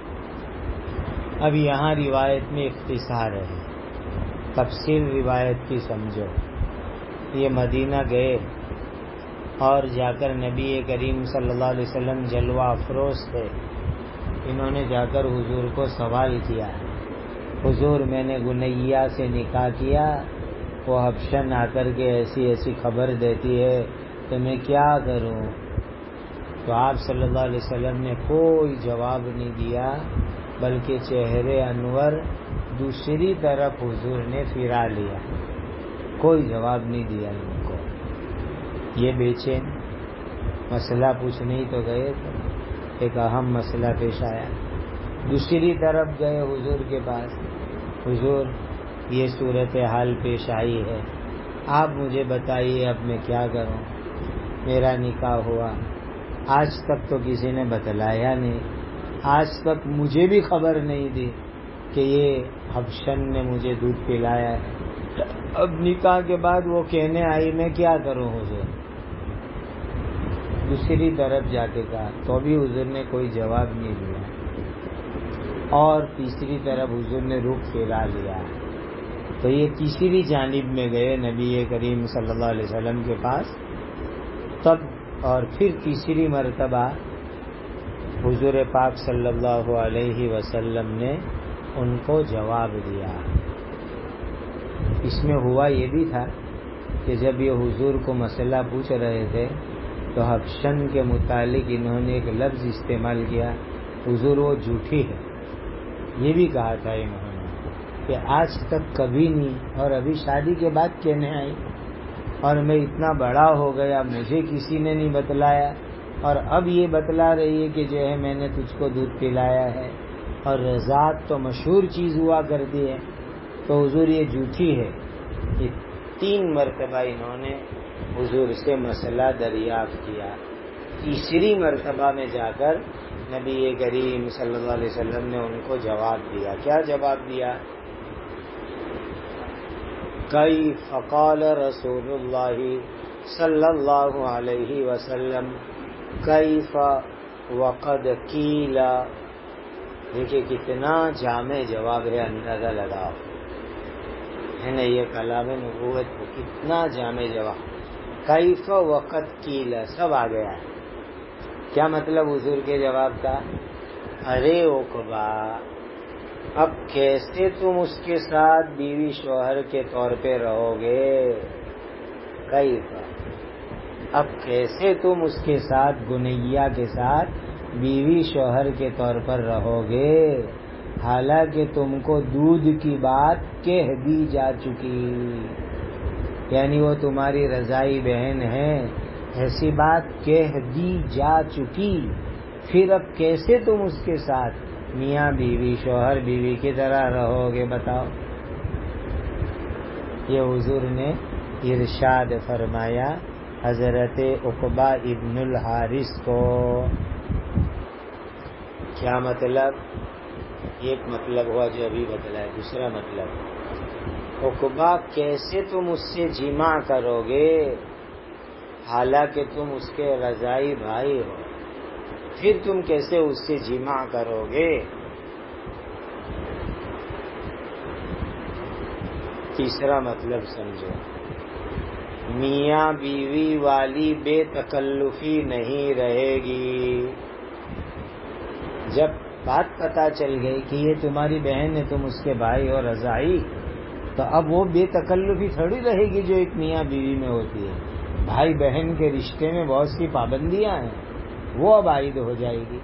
اب یہاں روایت میں اختصار ہے، تفصیل روایت کی سمجھو. یہ مدینہ گئے اور جا کر نبی کریم صلی اللہ علیہ وسلم جلوہ افروز تھے. انہوں نے جا کر حضور کو سوال کیا، حضور میں نے گنیہ سے نکاح کیا، وہ حبشن آ کر کے ایسی خبر دیتی ہے کہ میں کیا کروں. تو آپ صلی اللہ علیہ وسلم نے کوئی جواب نہیں دیا، بلکہ چہرے انور دوسری طرف حضور نے پھرا لیا، کوئی جواب نہیں دیا ان کو. یہ بے چین مسئلہ پوچھنے ہی تو گئے تھے، ایک اہم مسئلہ پیش آیا. دوسری طرف گئے حضور کے پاس، حضور یہ صورتحال پیش آئی ہے، آپ مجھے بتائیے اب میں کیا کروں. میرا نکاح ہوا، آج تک تو کسی نے بتلایا نہیں، آج تک مجھے بھی خبر نہیں دی کہ یہ حبشن نے مجھے دودھ پلایا ہے. اب نکاح کے بعد وہ کہنے آئی میں کیا کروں حضور. دوسری طرف جا کے کہا تو بھی حضور نے کوئی جواب نہیں دیا. اور تیسری طرف حضور نے رخ پھیرا لیا. تو یہ تیسری جانب میں گئے نبی کریم صلی اللہ علیہ وسلم کے پاس. تب اور پھر تیسری مرتبہ حضور پاک صلی اللہ علیہ وسلم نے ان کو جواب دیا. اس میں ہوا یہ بھی تھا کہ جب یہ حضور کو مسئلہ پوچھ رہے تھے تو حبشن کے متعلق انہوں نے ایک لفظ استعمال کیا، حضور وہ جھوٹی ہے. یہ بھی کہا تھا انہوں نے کہ آج تک کبھی نہیں، اور ابھی شادی کے بعد کہنے آئی، اور میں اتنا بڑا ہو گیا مجھے کسی نے نہیں بتلایا، اور اب یہ بتلا رہی ہے کہ جو ہے میں نے تجھ کو دودھ پلایا ہے، اور رضاعت تو مشہور چیز ہوا کرتی ہے. تو حضور یہ جھوٹی ہے. یہ 3 مرتبہ انہوں نے حضور سے مسئلہ دریافت کیا. تیسری مرتبہ میں جا کر نبی کریم صلی اللہ علیہ وسلم نے ان کو جواب دیا. کیا جواب دیا؟ کیف قال رسول اللہ صلی اللہ علیہ وسلم کیف وقد قیل. دیکھیں کتنا جامع جواب ہے، اندازہ لگاؤ ہے نا. یہ کلام نبوت کو کتنا جامع جواب. کیف وقد قیل سب آ گیا ہے. کیا مطلب حضور کے جواب کا؟ ارے عقبہ، اب کیسے تم اس کے ساتھ بیوی شوہر کے طور پہ رہو گے؟ کیف، اب کیسے تم اس کے ساتھ گنیہ کے ساتھ بیوی شوہر کے طور پر رہو گے، حالانکہ تم کو دودھ کی بات کہہ دی جا چکی، یعنی وہ تمہاری رضائی بہن ہے، ایسی بات کہہ دی جا چکی، پھر اب کیسے تم اس کے ساتھ میاں بیوی شوہر بیوی کی طرح رہو گے بتاؤ؟ یہ حضور نے ارشاد فرمایا حضرت عقبہ ابن الحارث کو۔ کیا مطلب؟ ایک مطلب ہوا جو ابھی بتلایا، دوسرا مطلب عقبہ کیسے تم اس سے جمع کرو گے حالانکہ تم اس کے رضائی بھائی ہو، پھر تم کیسے اس سے جمع کرو گے؟ تیسرا مطلب سمجھو، میاں بیوی والی بے تکلفی نہیں رہے گی۔ جب بات پتہ چل گئی کہ یہ تمہاری بہن ہے، تم اس کے بھائی اور رضائی، تو اب وہ بے تکلفی تھوڑی رہے گی جو ایک میاں بیوی میں ہوتی ہے۔ بھائی بہن کے رشتے میں بہت سی پابندیاں ہیں، وہ اب عائد ہو جائے گی۔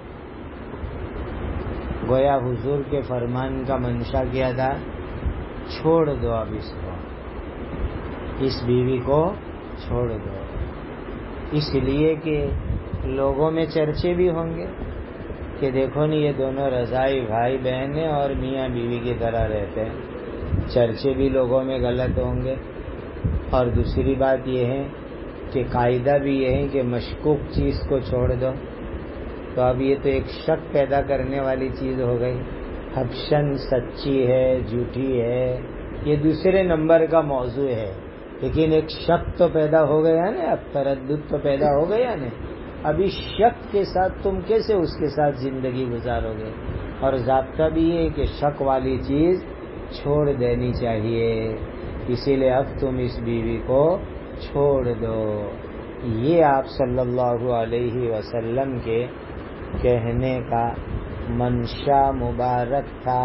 گویا حضور کے فرمان کا منشا کیا تھا؟ چھوڑ دو اب اس کو، اس بیوی کو چھوڑ دو، اس لیے کہ لوگوں میں چرچے بھی ہوں گے کہ دیکھو نہیں یہ دونوں رضائی بھائی بہن ہیں اور میاں بیوی کی طرح رہتے ہیں، چرچے بھی لوگوں میں غلط ہوں گے۔ اور دوسری بات یہ ہے کہ قاعدہ بھی یہ ہے کہ مشکوک چیز کو چھوڑ دو، تو اب یہ تو ایک شک پیدا کرنے والی چیز ہو گئی، حبشن سچی ہے جھوٹی ہے یہ دوسرے نمبر کا موضوع ہے، لیکن ایک شک تو پیدا ہو گیا نا، اب تردد تو پیدا ہو گیا نا۔ ابھی شک کے ساتھ تم کیسے اس کے ساتھ زندگی گزارو گے؟ اور ضابطہ بھی یہ کہ شک والی چیز چھوڑ دینی چاہیے، اسی لیے اب تم اس بیوی کو چھوڑ دو۔ یہ آپ صلی اللہ علیہ وسلم کے کہنے کا منشا مبارک تھا۔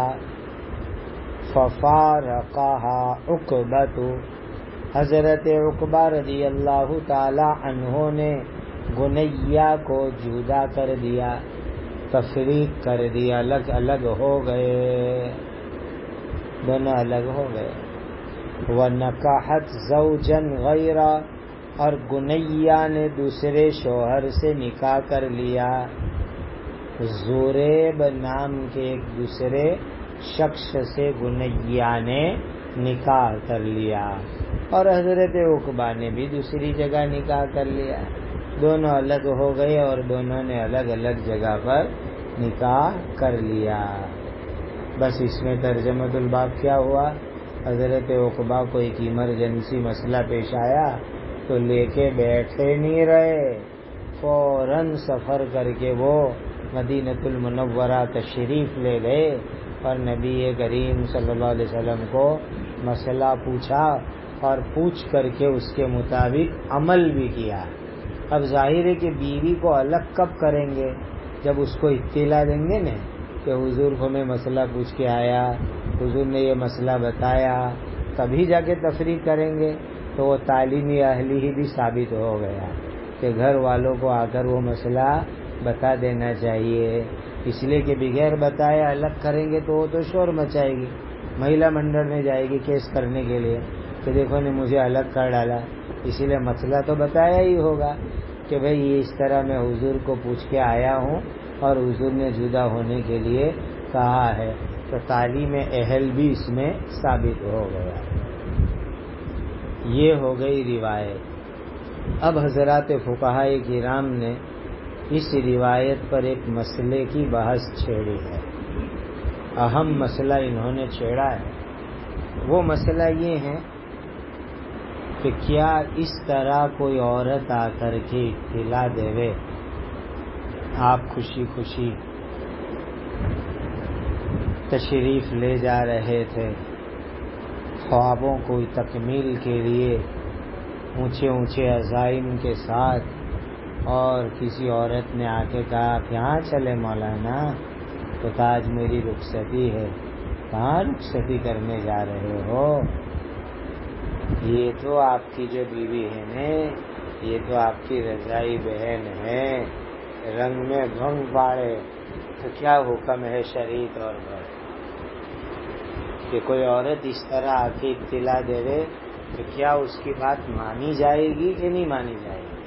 ففارقها عقبۃ، حضرت عقبہ رضی اللہ تعالی عنہ نے گنیا کو جدا کر دیا، تفریق کر دیا، الگ الگ ہو گئے، دونوں الگ ہو گئے۔ وَنَكَحَتْ زَوْجًا غَيْرَ، اور گنیا نے دوسرے شوہر سے نکاح کر لیا، زوریب نام کے ایک دوسرے شخص سے گنیا نے نکاح کر لیا، اور حضرت عقبہ نے بھی دوسری جگہ نکاح کر لیا، دونوں الگ ہو گئے اور دونوں نے الگ الگ جگہ پر نکاح کر لیا۔ بس اس میں ترجمۃ الباب کیا ہوا؟ حضرت عقبہ کو ایک ایمرجنسی مسئلہ پیش آیا تو لے کے بیٹھے نہیں رہے، فوراً سفر کر کے وہ مدینۃ المنورہ تشریف لے گئے اور نبی کریم صلی اللہ علیہ وسلم کو مسئلہ پوچھا اور پوچھ کر کے اس کے مطابق عمل بھی کیا۔ اب ظاہر ہے کہ بیوی کو الگ کب کریں گے؟ جب اس کو اطلاع دیں گے نا کہ حضور کو میں مسئلہ پوچھ کے آیا، حضور نے یہ مسئلہ بتایا، تبھی جا کے تفریق کریں گے۔ تو وہ تعلیمی اہلی ہی بھی ثابت ہو گیا کہ گھر والوں کو آ کر وہ مسئلہ بتا دینا چاہیے، اس لیے کہ بغیر بتائے الگ کریں گے تو وہ تو شور مچائے گی، مہیلا منڈل میں جائے گی کیس کرنے کے لیے کہ دیکھو نے مجھے الگ کر ڈالا۔ اسی لیے مسئلہ تو بتایا ہی ہوگا کہ بھئی یہ اس طرح میں حضور کو پوچھ کے آیا ہوں اور حضور نے جدا ہونے کے لیے کہا ہے، تو تعلیم اہل بھی اس میں ثابت ہو گیا۔ یہ ہو گئی روایت۔ اب حضرات فقہائے کرام نے اس روایت پر ایک مسئلے کی بحث چھیڑی ہے، اہم مسئلہ انہوں نے چھیڑا ہے۔ وہ مسئلہ یہ ہے کہ کیا اس طرح کوئی عورت آ کر کے اطلاع دے، آپ خوشی خوشی تشریف لے جا رہے تھے خوابوں کو تکمیل کے لیے اونچے اونچے عزائم کے ساتھ، اور کسی عورت نے آ کے کہا کہاں چلے مولانا؟ تو آج میری رخصتی ہے۔ کہاں رخصتی کرنے جا رہے ہو؟ یہ تو آپ کی جو بیوی ہے نا، یہ تو آپ کی رضائی بہن ہے، رنگ میں بھنگ پاڑے تو کیا حکم ہے شریعت اور گھر کہ کوئی عورت اس طرح آ کے اطلاع دے رہے تو کیا اس کی بات مانی جائے گی کہ نہیں مانی جائے گی؟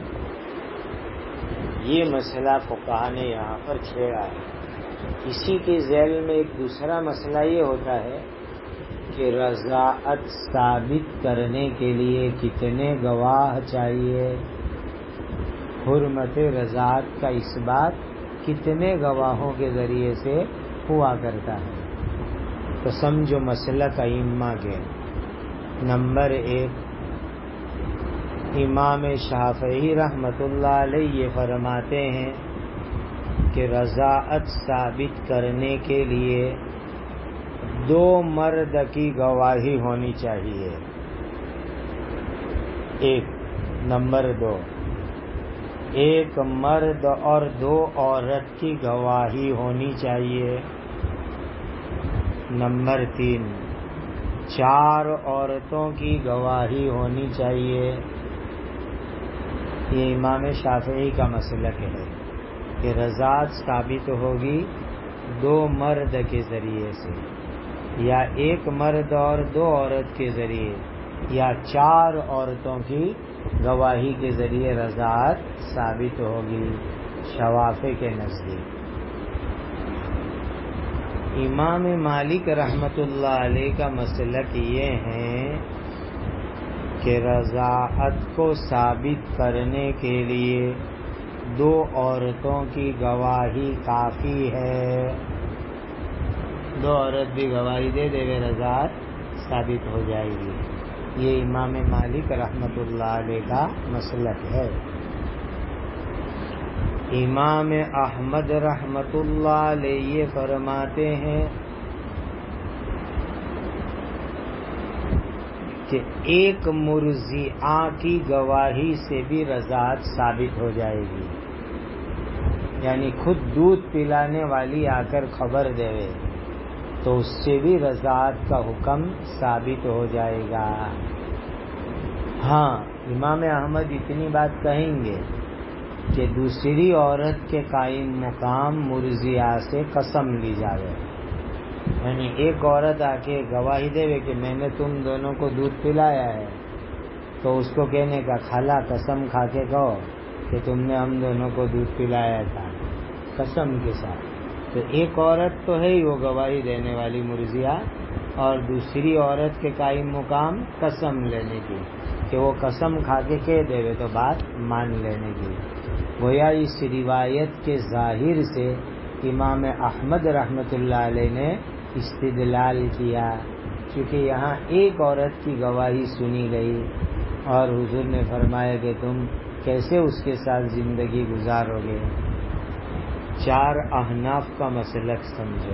یہ مسئلہ فقہا نے یہاں پر چھیڑا ہے۔ اسی کے ذیل میں ایک دوسرا مسئلہ یہ ہوتا ہے کہ رضاعت ثابت کرنے کے لیے کتنے گواہ چاہیے، حرمت رضاعت کا اثبات کتنے گواہوں کے ذریعے سے ہوا کرتا ہے۔ تو سمجھو مسلک ائمہ کے، نمبر 1 امام شافعی رحمۃ اللہ علیہ یہ فرماتے ہیں کہ رضاعت ثابت کرنے کے لیے 2 مرد کی گواہی ہونی چاہیے۔ نمبر 2 ایک مرد اور 2 عورت کی گواہی ہونی چاہیے۔ نمبر 3 4 عورتوں کی گواہی ہونی چاہیے۔ یہ امام شافعی کا مسلک ہے کہ رضاعت ثابت ہوگی 2 مرد کے ذریعے سے، یا ایک مرد اور 2 عورت کے ذریعے، یا 4 عورتوں کی گواہی کے ذریعے رضاعت ثابت ہوگی شوافع کے نزدیک۔ امام مالک رحمۃ اللہ علیہ کا مسلک یہ ہے کہ رضاعت کو ثابت کرنے کے لیے 2 عورتوں کی گواہی کافی ہے۔ 2 عورت بھی گواہی دے دے رضاعت ثابت ہو جائے گی۔ یہ امام مالک رحمۃ اللہ علیہ کا مسلک ہے۔ امام احمد رحمۃ اللہ علیہ یہ فرماتے ہیں کہ ایک مرضعہ کی گواہی سے بھی رضاعت ثابت ہو جائے گی، یعنی خود دودھ پلانے والی آ کر خبر دے تو اس سے بھی رضاعت کا حکم ثابت ہو جائے گا۔ ہاں، امام احمد اتنی بات کہیں گے کہ دوسری عورت کے قائم مقام مرضعہ سے قسم لی جائے، یعنی ایک عورت آ کے گواہی دے کہ میں نے تم دونوں کو دودھ پلایا ہے، تو اس کو کہنے کا خالہ قسم کھا کے کہو کہ تم نے ہم دونوں کو دودھ پلایا تھا قسم کے ساتھ۔ تو ایک عورت تو ہے ہی وہ گواہی دینے والی مرضعہ، اور دوسری عورت کے قائم مقام قسم لینے کی کہ وہ قسم کھا کے کہہ دے تو بات مان لینے کی۔ گویا اس روایت کے ظاہر سے امام احمد رحمۃ اللہ علیہ نے استدلال کیا، چونکہ یہاں ایک عورت کی گواہی سنی گئی اور حضور نے فرمایا کہ تم کیسے اس کے ساتھ زندگی گزارو گے۔ 4 احناف کا مسلک سمجھو۔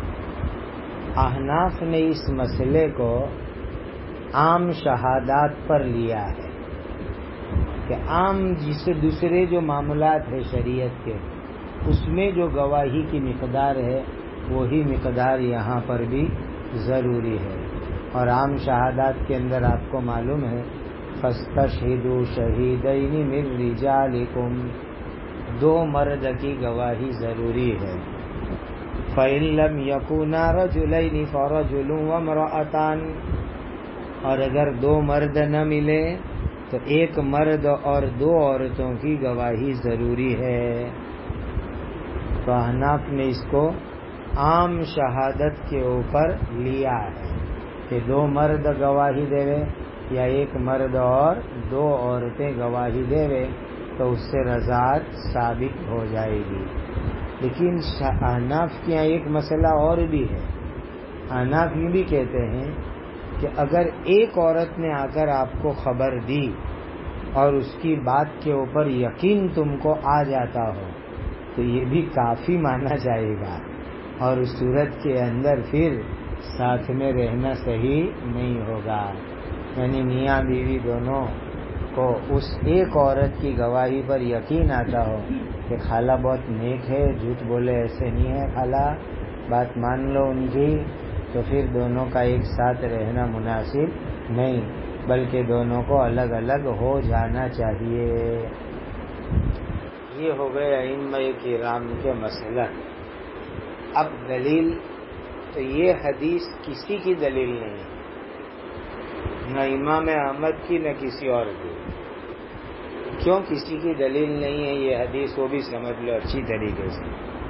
احناف نے اس مسئلے کو عام شہادات پر لیا ہے کہ عام جسے دوسرے جو معاملات ہے شریعت کے، اس میں جو گواہی کی مقدار ہے وہی مقدار یہاں پر بھی ضروری ہے۔ اور عام شہادات کے اندر آپ کو معلوم ہے فاستشہدوا شہیدین من رجالکم، 2 مرد کی گواہی ضروری ہے۔ فإن لم يكونا رجلین فرجل وامرأتان، اور اگر 2 مرد نہ ملے تو 1 مرد اور 2 عورتوں کی گواہی ضروری ہے۔ تو احناف نے اس کو عام شہادت کے اوپر لیا ہے کہ 2 مرد گواہی دے یا 1 مرد اور 2 عورتیں گواہی دے تو اس سے رضاعت ثابت ہو جائے گی۔ لیکن احناف کے یہاں ایک مسئلہ اور بھی ہے۔ احناف یہ بھی کہتے ہیں کہ اگر ایک عورت نے آ کر آپ کو خبر دی اور اس کی بات کے اوپر یقین تم کو آ جاتا ہو تو یہ بھی کافی مانا جائے گا، اور اس صورت کے اندر پھر ساتھ میں رہنا صحیح نہیں ہوگا۔ یعنی میاں بیوی دونوں کو اس ایک عورت کی گواہی پر یقین آتا ہو کہ خالہ بہت نیک ہے، جھوٹ بولے ایسے نہیں ہے خالہ، بات مان لو ان کی، تو پھر دونوں کا ایک ساتھ رہنا مناسب نہیں، بلکہ دونوں کو الگ الگ ہو جانا چاہیے۔ یہ ہو گئے ائمہ کرام کے مسئلہ. اب دلیل تو یہ حدیث کسی کی دلیل نہیں ہے، نہ امام احمد کی نہ کسی اور کی. کیوں کسی کی دلیل نہیں ہے یہ حدیث؟ وہ بھی سمجھ لو اچھی طریقے سے.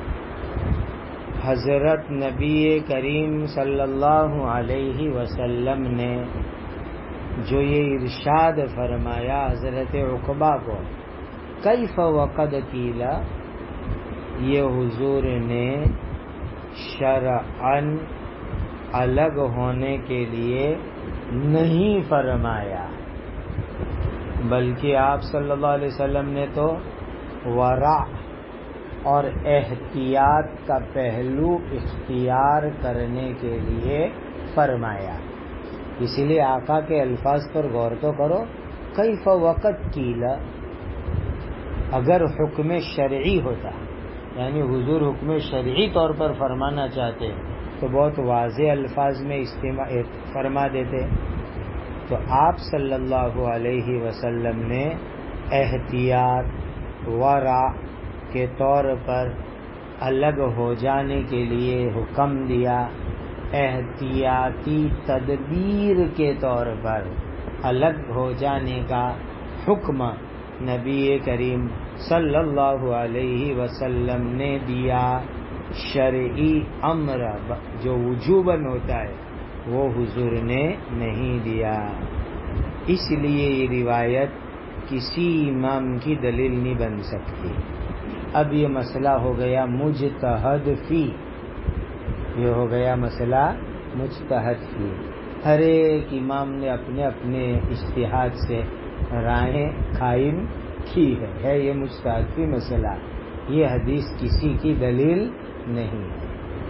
حضرت نبی کریم صلی اللہ علیہ وسلم نے جو یہ ارشاد فرمایا حضرت عقبہ کو، کیف وقد قیلا، یہ حضور نے شرعاً الگ ہونے کے لیے نہیں فرمایا، بلکہ آپ صلی اللہ علیہ وسلم نے تو ورع اور احتیاط کا پہلو اختیار کرنے کے لیے فرمایا. اسی لیے آقا کے الفاظ پر غور تو کرو. کیف وقت قیلا، اگر حکم شرعی ہوتا یعنی حضور حکم شرعی طور پر فرمانا چاہتے تو بہت واضح الفاظ میں فرما دیتے. تو آپ صلی اللہ علیہ وسلم نے احتیاط ورع کے طور پر الگ ہو جانے کے لیے حکم دیا، احتیاطی تدبیر کے طور پر الگ ہو جانے کا حکم نبی کریم صلی اللہ علیہ وسلم نے دیا. شرعی امر جو وجوباً ہوتا ہے وہ حضور نے نہیں دیا. اس لیے یہ روایت کسی امام کی دلیل نہیں بن سکتی. اب یہ مسئلہ ہو گیا مجتہد فی، یہ ہو گیا مسئلہ مجتہد فی. ہر ایک امام نے اپنے اپنے اجتہاد سے رائے قائم کی ہے یہ مجتہد فی مسئلہ. یہ حدیث کسی کی دلیل نہیں ہے.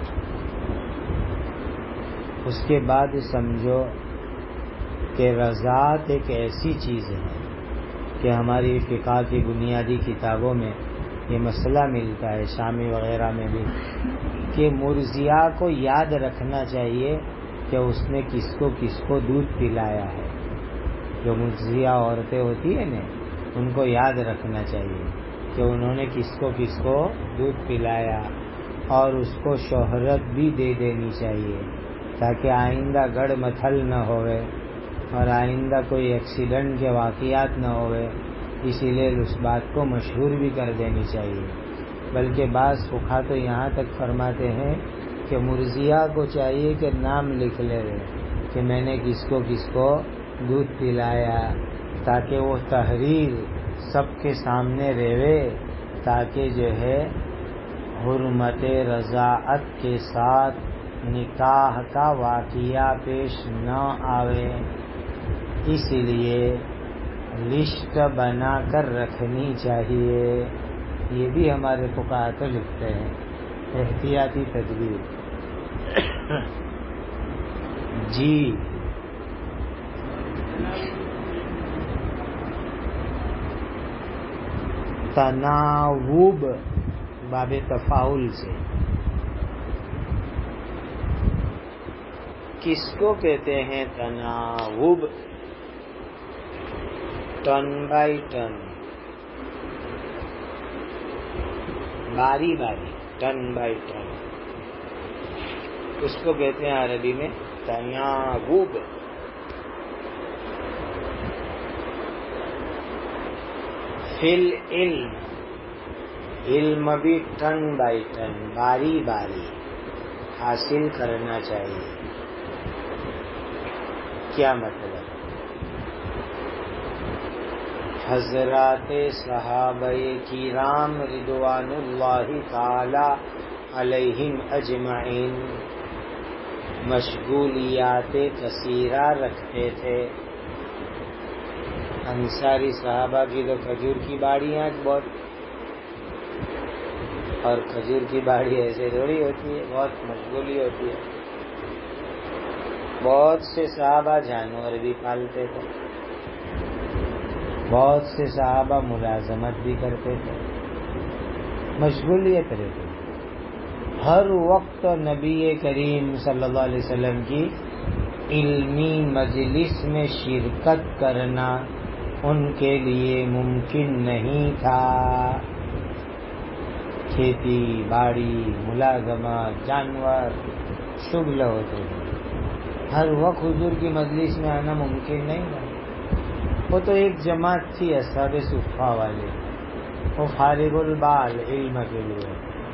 اس کے بعد سمجھو کہ رضاعت ایک ایسی چیز ہے کہ ہماری فقہ کی بنیادی کتابوں میں یہ مسئلہ ملتا ہے، شامی وغیرہ میں بھی، کہ مرضیہ کو یاد رکھنا چاہیے کہ اس نے کس کو دودھ پلایا ہے. جو مرضیہ عورتیں ہوتی ہیں نا ان کو یاد رکھنا چاہیے کہ انہوں نے کس کو دودھ پلایا، اور اس کو شہرت بھی دے دینی چاہیے تاکہ آئندہ گڑ متھل نہ ہوئے اور آئندہ کوئی ایکسیڈنٹ کے واقعات نہ ہوئے. اسی لیے اس بات کو مشہور بھی کر دینی چاہیے. بلکہ بعض فقہا تو یہاں تک فرماتے ہیں کہ مرضیہ کو چاہیے کہ نام لکھ لے کہ میں نے کس کو دودھ پلایا، تاکہ وہ تحریر سب کے سامنے رہے، تاکہ جو ہے حرمت رضاعت کے ساتھ نکاح کا واقعہ پیش نہ آوے. اس لیے لسٹ بنا کر رکھنی چاہیے. یہ بھی ہمارے فقہا تو لکھتے ہیں احتیاطی تدبیر. جی تناوب باب تفاعل سے کس کو کہتے ہیں؟ تناوب، ٹن بائی ٹن، باری باری، ٹن بائی ٹن، اس کو کہتے ہیں عربی میں تناوب. فل علم بھی ٹن بائی ٹن، باری باری حاصل کرنا چاہیے. کیا مطلب؟ حضرات صحابہ کرام رضوان اللہ تعالی علیہم اجمعین مشغولیات کثیرہ رکھتے تھے. انصاری صحابہ کی تو کھجور کی باڑیاں بہت، اور کھجور کی باڑی ایسے تھوڑی ہوتی ہے، بہت مشغولی ہوتی ہے. بہت سے صحابہ جانور بھی پالتے تھے، بہت سے صحابہ ملازمت بھی کرتے تھے، مشغولیت رہتی. ہر وقت نبی کریم صلی اللہ علیہ وسلم کی علمی مجلس میں شرکت کرنا ان کے لیے ممکن نہیں تھا. کھیتی باڑی ملازمت جانور شغل ہوتے ہیں. ہر وقت حضور کی مجلس میں آنا ممکن نہیں ہے. وہ تو ایک جماعت تھی اصحاب صفہ والے، وہ فارغ البال علم کے لیے.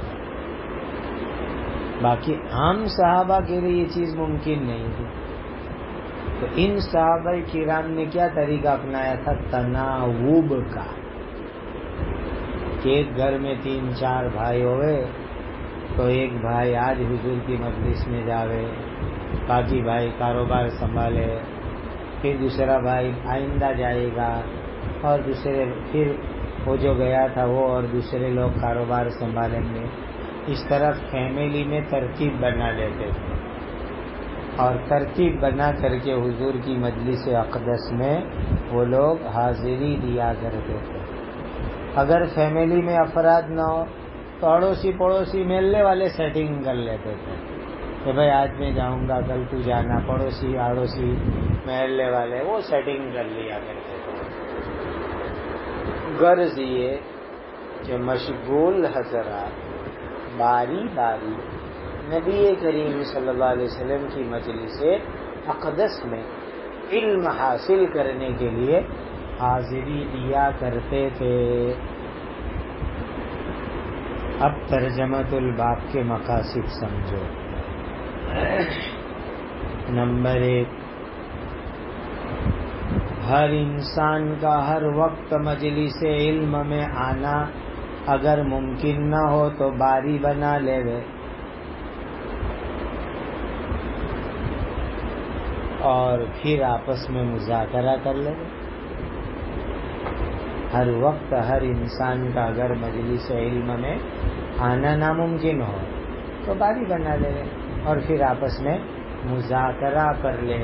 باقی عام صحابہ کے لیے یہ چیز ممکن نہیں تھی. تو ان صحابہ کرام نے کیا طریقہ اپنایا تھا؟ تناوب کا. کہ ایک گھر میں 3-4 بھائی ہوئے تو ایک بھائی آج حضور کی مجلس میں جاوے، باقی بھائی کاروبار سنبھالے، پھر دوسرا بھائی آئندہ جائے گا، اور دوسرے پھر وہ جو گیا تھا وہ اور دوسرے لوگ کاروبار سنبھالیں گے. اس طرح فیملی میں ترتیب بنا لیتے تھے، اور ترتیب بنا کر کے حضور کی مجلس اقدس میں وہ لوگ حاضری دیا کرتے تھے. اگر فیملی میں افراد نہ ہو تو اڑوسی پڑوسی محلے والے سیٹنگ کر لیتے تھے کہ بھائی آج میں جاؤں گا، کل تو جانا. پڑوسی اڑوسی محلے والے وہ سیٹنگ کر لیا کرتے تھے. غرض یہ کہ مشغول حضرات باری باری نبی کریم صلی اللہ علیہ وسلم کی مجلس اقدس میں علم حاصل کرنے کے لیے حاضری دیا کرتے تھے. اب ترجمۃ الباب کے مقاصد سمجھو. نمبر 1، ہر انسان کا ہر وقت مجلس علم میں آنا اگر ممکن نہ ہو تو باری بنا لے اور پھر آپس میں مذاکرہ کر لے. ہر وقت ہر انسان کا اگر مجلس علم میں آنا ناممکن ہو تو باری بنا لے اور پھر آپس میں مذاکرہ کر لے.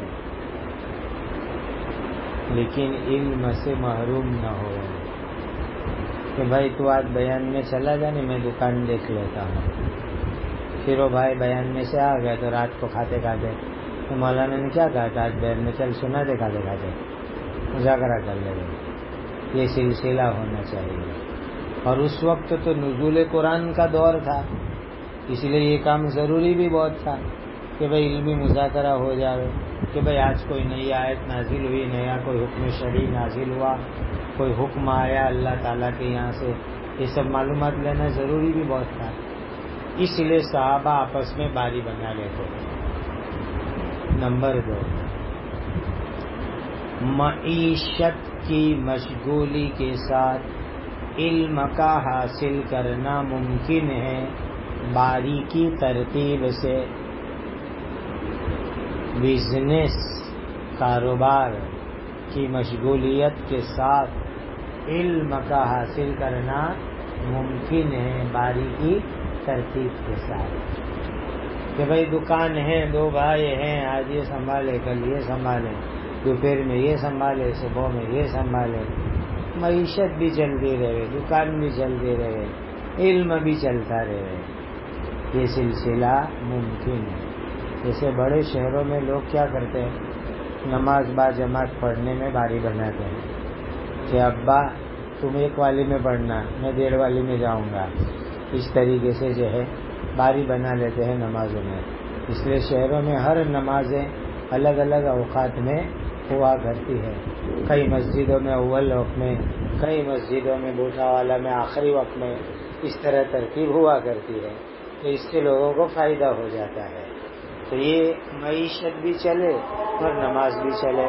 لیکن علم سے محروم نہ ہو کہ بھائی تو آج بیان میں چلا جانے، میں دکان دیکھ لیتا ہوں. پھر وہ بھائی بیان میں سے آ گیا تو رات کو کھاتے کھاتے تو مولانا نے کیا کہا تھا آج بیان میں، چل سنا دے کھاتے کھاتے مذاکرہ کر لے. یہ سلسلہ ہونا چاہیے. اور اس وقت تو نزول قرآن کا دور تھا، اس لیے یہ کام ضروری بھی بہت تھا کہ بھائی علمی مذاکرہ ہو جائے کہ بھائی آج کوئی نئی آیت نازل ہوئی، نیا کوئی حکم شرعی نازل ہوا، کوئی حکم آیا اللہ تعالیٰ کے یہاں سے، یہ سب معلومات لینا ضروری بھی بہت تھا. اس لیے صحابہ آپس میں باری بنا لیتے تھے. نمبر 2، معیشت کی مشغولی کے ساتھ علم کا حاصل کرنا ممکن ہے باریکی ترتیب سے. بزنس کاروبار کی مشغولیت کے ساتھ علم کا حاصل کرنا ممکن ہے باریکی ترتیب کے ساتھ. کہ بھائی دکان ہے، 2 بھائی ہیں، آج یہ سنبھالے کل یہ سنبھالے، دوپہر میں یہ سنبھالے صبح میں یہ سنبھالے. معیشت بھی چلتی رہے، دکان بھی چلتی رہے، علم بھی چلتا رہے. یہ سلسلہ ممکن ہے. جیسے بڑے شہروں میں لوگ کیا کرتے ہیں، نماز با جماعت پڑھنے میں باری بناتے ہیں کہ ابا تم 1 والی میں پڑھنا، میں 1:30 والی میں جاؤں گا. اس طریقے سے جو ہے باری بنا لیتے ہیں نمازوں میں. اس لیے شہروں میں ہر نمازیں الگ الگ اوقات میں ہوا کرتی ہے. کئی مسجدوں میں اول وقت میں، کئی مسجدوں میں بوٹا والا میں آخری وقت میں، اس طرح ترتیب ہوا کرتی ہے. تو اس سے لوگوں کو فائدہ ہو جاتا ہے. تو یہ معیشت بھی چلے اور نماز بھی چلے.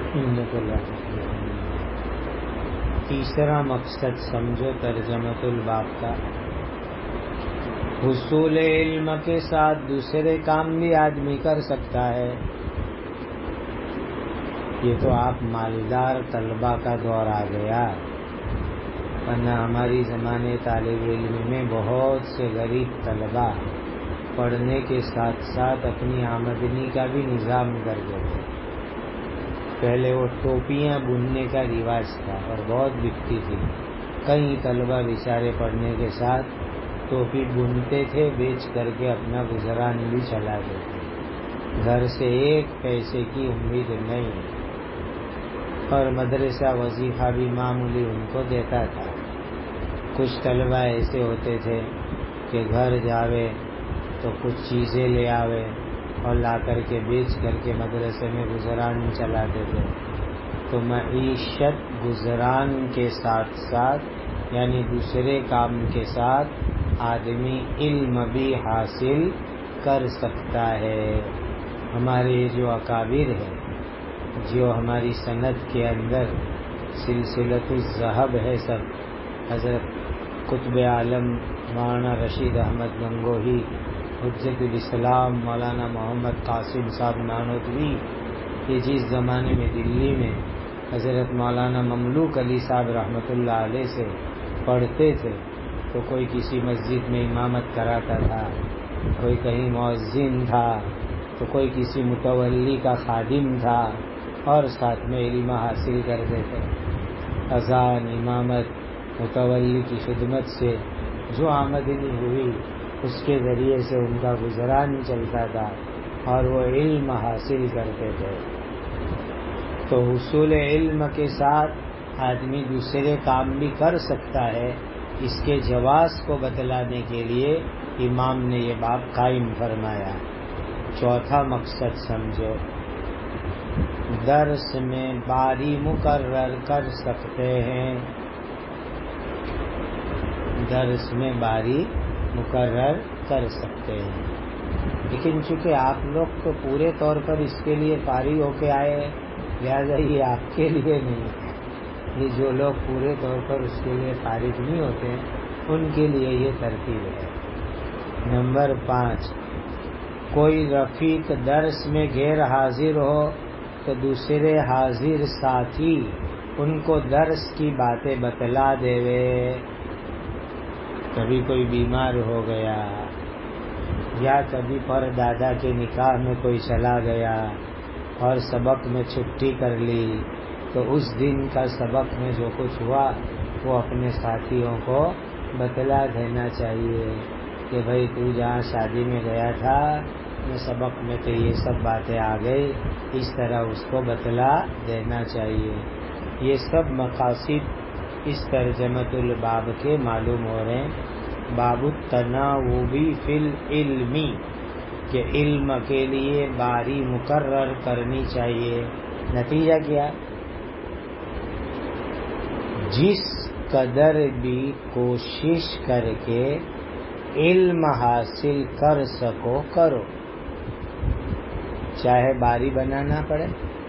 تیسرا مقصد سمجھو ترجمۃ الباب کا، حصول علم کے ساتھ دوسرے کام بھی آدمی کر سکتا ہے۔ یہ تو آپ مالدار طلبہ کا دور آ گیا، ورنہ ہماری زمانے طالب علم میں بہت سے غریب طلبہ پڑھنے کے ساتھ ساتھ اپنی آمدنی کا بھی نظام کر دیتے۔ پہلے وہ ٹوپیاں بننے کا رواج تھا اور بہت بکتی تھی، کئی طلبہ بیچارے پڑھنے کے ساتھ ٹوپی بنتے تھے، بیچ کر کے اپنا گزران بھی چلاتے تھے، گھر سے ایک پیسے کی امید نہیں، اور مدرسہ وظیفہ بھی معمولی ان کو دیتا تھا۔ کچھ طلبہ ایسے ہوتے تھے کہ گھر جاوے تو کچھ چیزیں لے آوے اور لا کر کے بیچ کر کے مدرسے میں گزران چلاتے تھے۔ تو معیشت گزران کے ساتھ ساتھ یعنی دوسرے کام کے ساتھ آدمی علم بھی حاصل کر سکتا ہے۔ ہمارے جو اکابر ہیں، جو ہماری سند کے اندر سلسلۃ الذہب ہے، سب حضرت قطب عالم مولانا رشید احمد گنگوہی، حجت الاسلام مولانا محمد قاسم صاحب نانوتوی، یہ جس زمانے میں دلی میں حضرت مولانا مملوک علی صاحب رحمۃ اللہ علیہ سے پڑھتے تھے، تو کوئی کسی مسجد میں امامت کراتا تھا، کوئی کہیں مؤذن تھا، تو کوئی کسی متولی کا خادم تھا، اور ساتھ میں علم حاصل کرتے تھے۔ اذان، امامت، متولی کی خدمت سے جو آمدنی ہوئی اس کے ذریعے سے ان کا گزران چلتا تھا اور وہ علم حاصل کرتے تھے۔ تو حصول علم کے ساتھ آدمی دوسرے کام بھی کر سکتا ہے، اس کے جواز کو بتلانے کے لیے امام نے یہ باب قائم فرمایا۔ چوتھا مقصد سمجھو، درس میں باری مقرر کر سکتے ہیں، درس میں باری مقرر کر سکتے ہیں، لیکن چونکہ آپ لوگ تو پورے طور پر اس کے لیے فارغ ہو کے آئے ہیں، لہذا یہ آپ کے لیے نہیں ہے۔ یہ جو لوگ پورے طور پر اس کے لیے فارغ نہیں ہوتے ان کے لیے یہ ترتیب ہے۔ نمبر 5، کوئی رفیق درس میں غیر حاضر ہو تو دوسرے حاضر ساتھی ان کو درس کی باتیں بتلا دیوے۔ کبھی کوئی بیمار ہو گیا یا کبھی پر دادا کے نکاح میں کوئی چلا گیا اور سبق میں چھٹی کر لی، تو اس دن کا سبق میں جو کچھ ہوا وہ اپنے ساتھیوں کو بتلا دینا چاہیے کہ بھائی تو جہاں شادی میں گیا تھا میں سبق میں تو یہ سب باتیں آ گئی، اس طرح اس کو بتلا دینا چاہیے۔ یہ سب مقاصد اس ترجمۃ الباب کے معلوم ہو رہے ہیں۔ باب التناوبی فی العلم، کہ علم کے لیے باری مقرر کرنی چاہیے۔ نتیجہ کیا؟ جس قدر بھی کوشش کر کے علم حاصل کر سکو کرو، چاہے باری بنانا پڑے،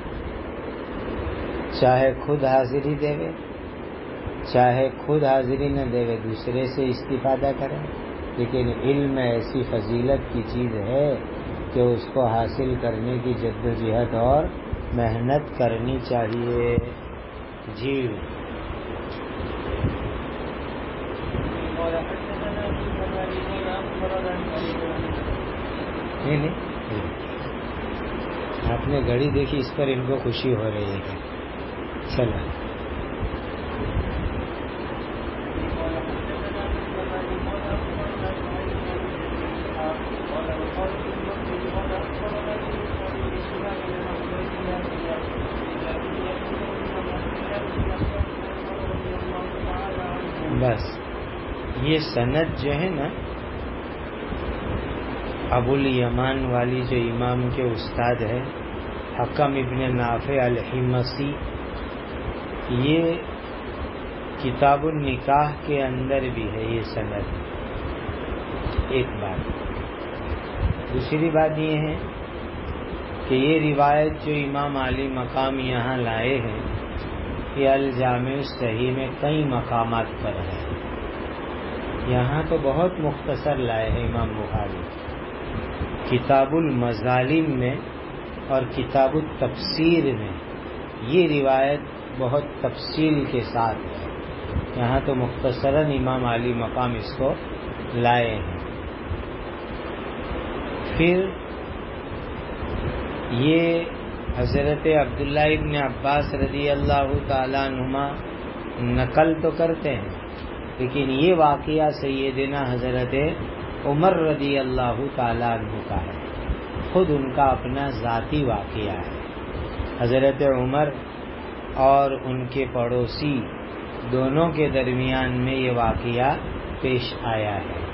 چاہے خود حاضری دے، چاہے خود حاضری نہ دے، دوسرے سے استفادہ کریں، لیکن علم ایسی فضیلت کی چیز ہے کہ اس کو حاصل کرنے کی جدوجہد اور محنت کرنی چاہیے۔ جی نہیں، آپ نے گھڑی دیکھی، اس پر ان کو خوشی ہو رہی ہے۔ چلو بس یہ سند جو ہے نا، ابو الیمان والی جو امام کے استاد ہے حکم ابن نافع الحمصی، یہ کتاب النکاح کے اندر بھی ہے یہ سند۔ ایک بات، دوسری بات یہ ہے کہ یہ روایت جو امام علی مقام یہاں لائے ہیں یہ الجامع صحیح میں کئی مقامات پر ہے. یہاں تو بہت مختصر لائے ہیں امام بخاری. کتاب المظالم میں اور کتاب التفسیر میں یہ روایت بہت تفصیل کے ساتھ ہے. یہاں تو مختصراً امام علی مقام اس کو لائے ہیں. پھر یہ حضرت عبداللہ ابن عباس رضی اللہ تعالیٰ عنہما نقل تو کرتے ہیں لیکن یہ واقعہ سیدنا حضرت عمر رضی اللہ تعالیٰ عنہ کا ہے. خود ان کا اپنا ذاتی واقعہ ہے. حضرت عمر اور ان کے پڑوسی دونوں کے درمیان میں یہ واقعہ پیش آیا ہے.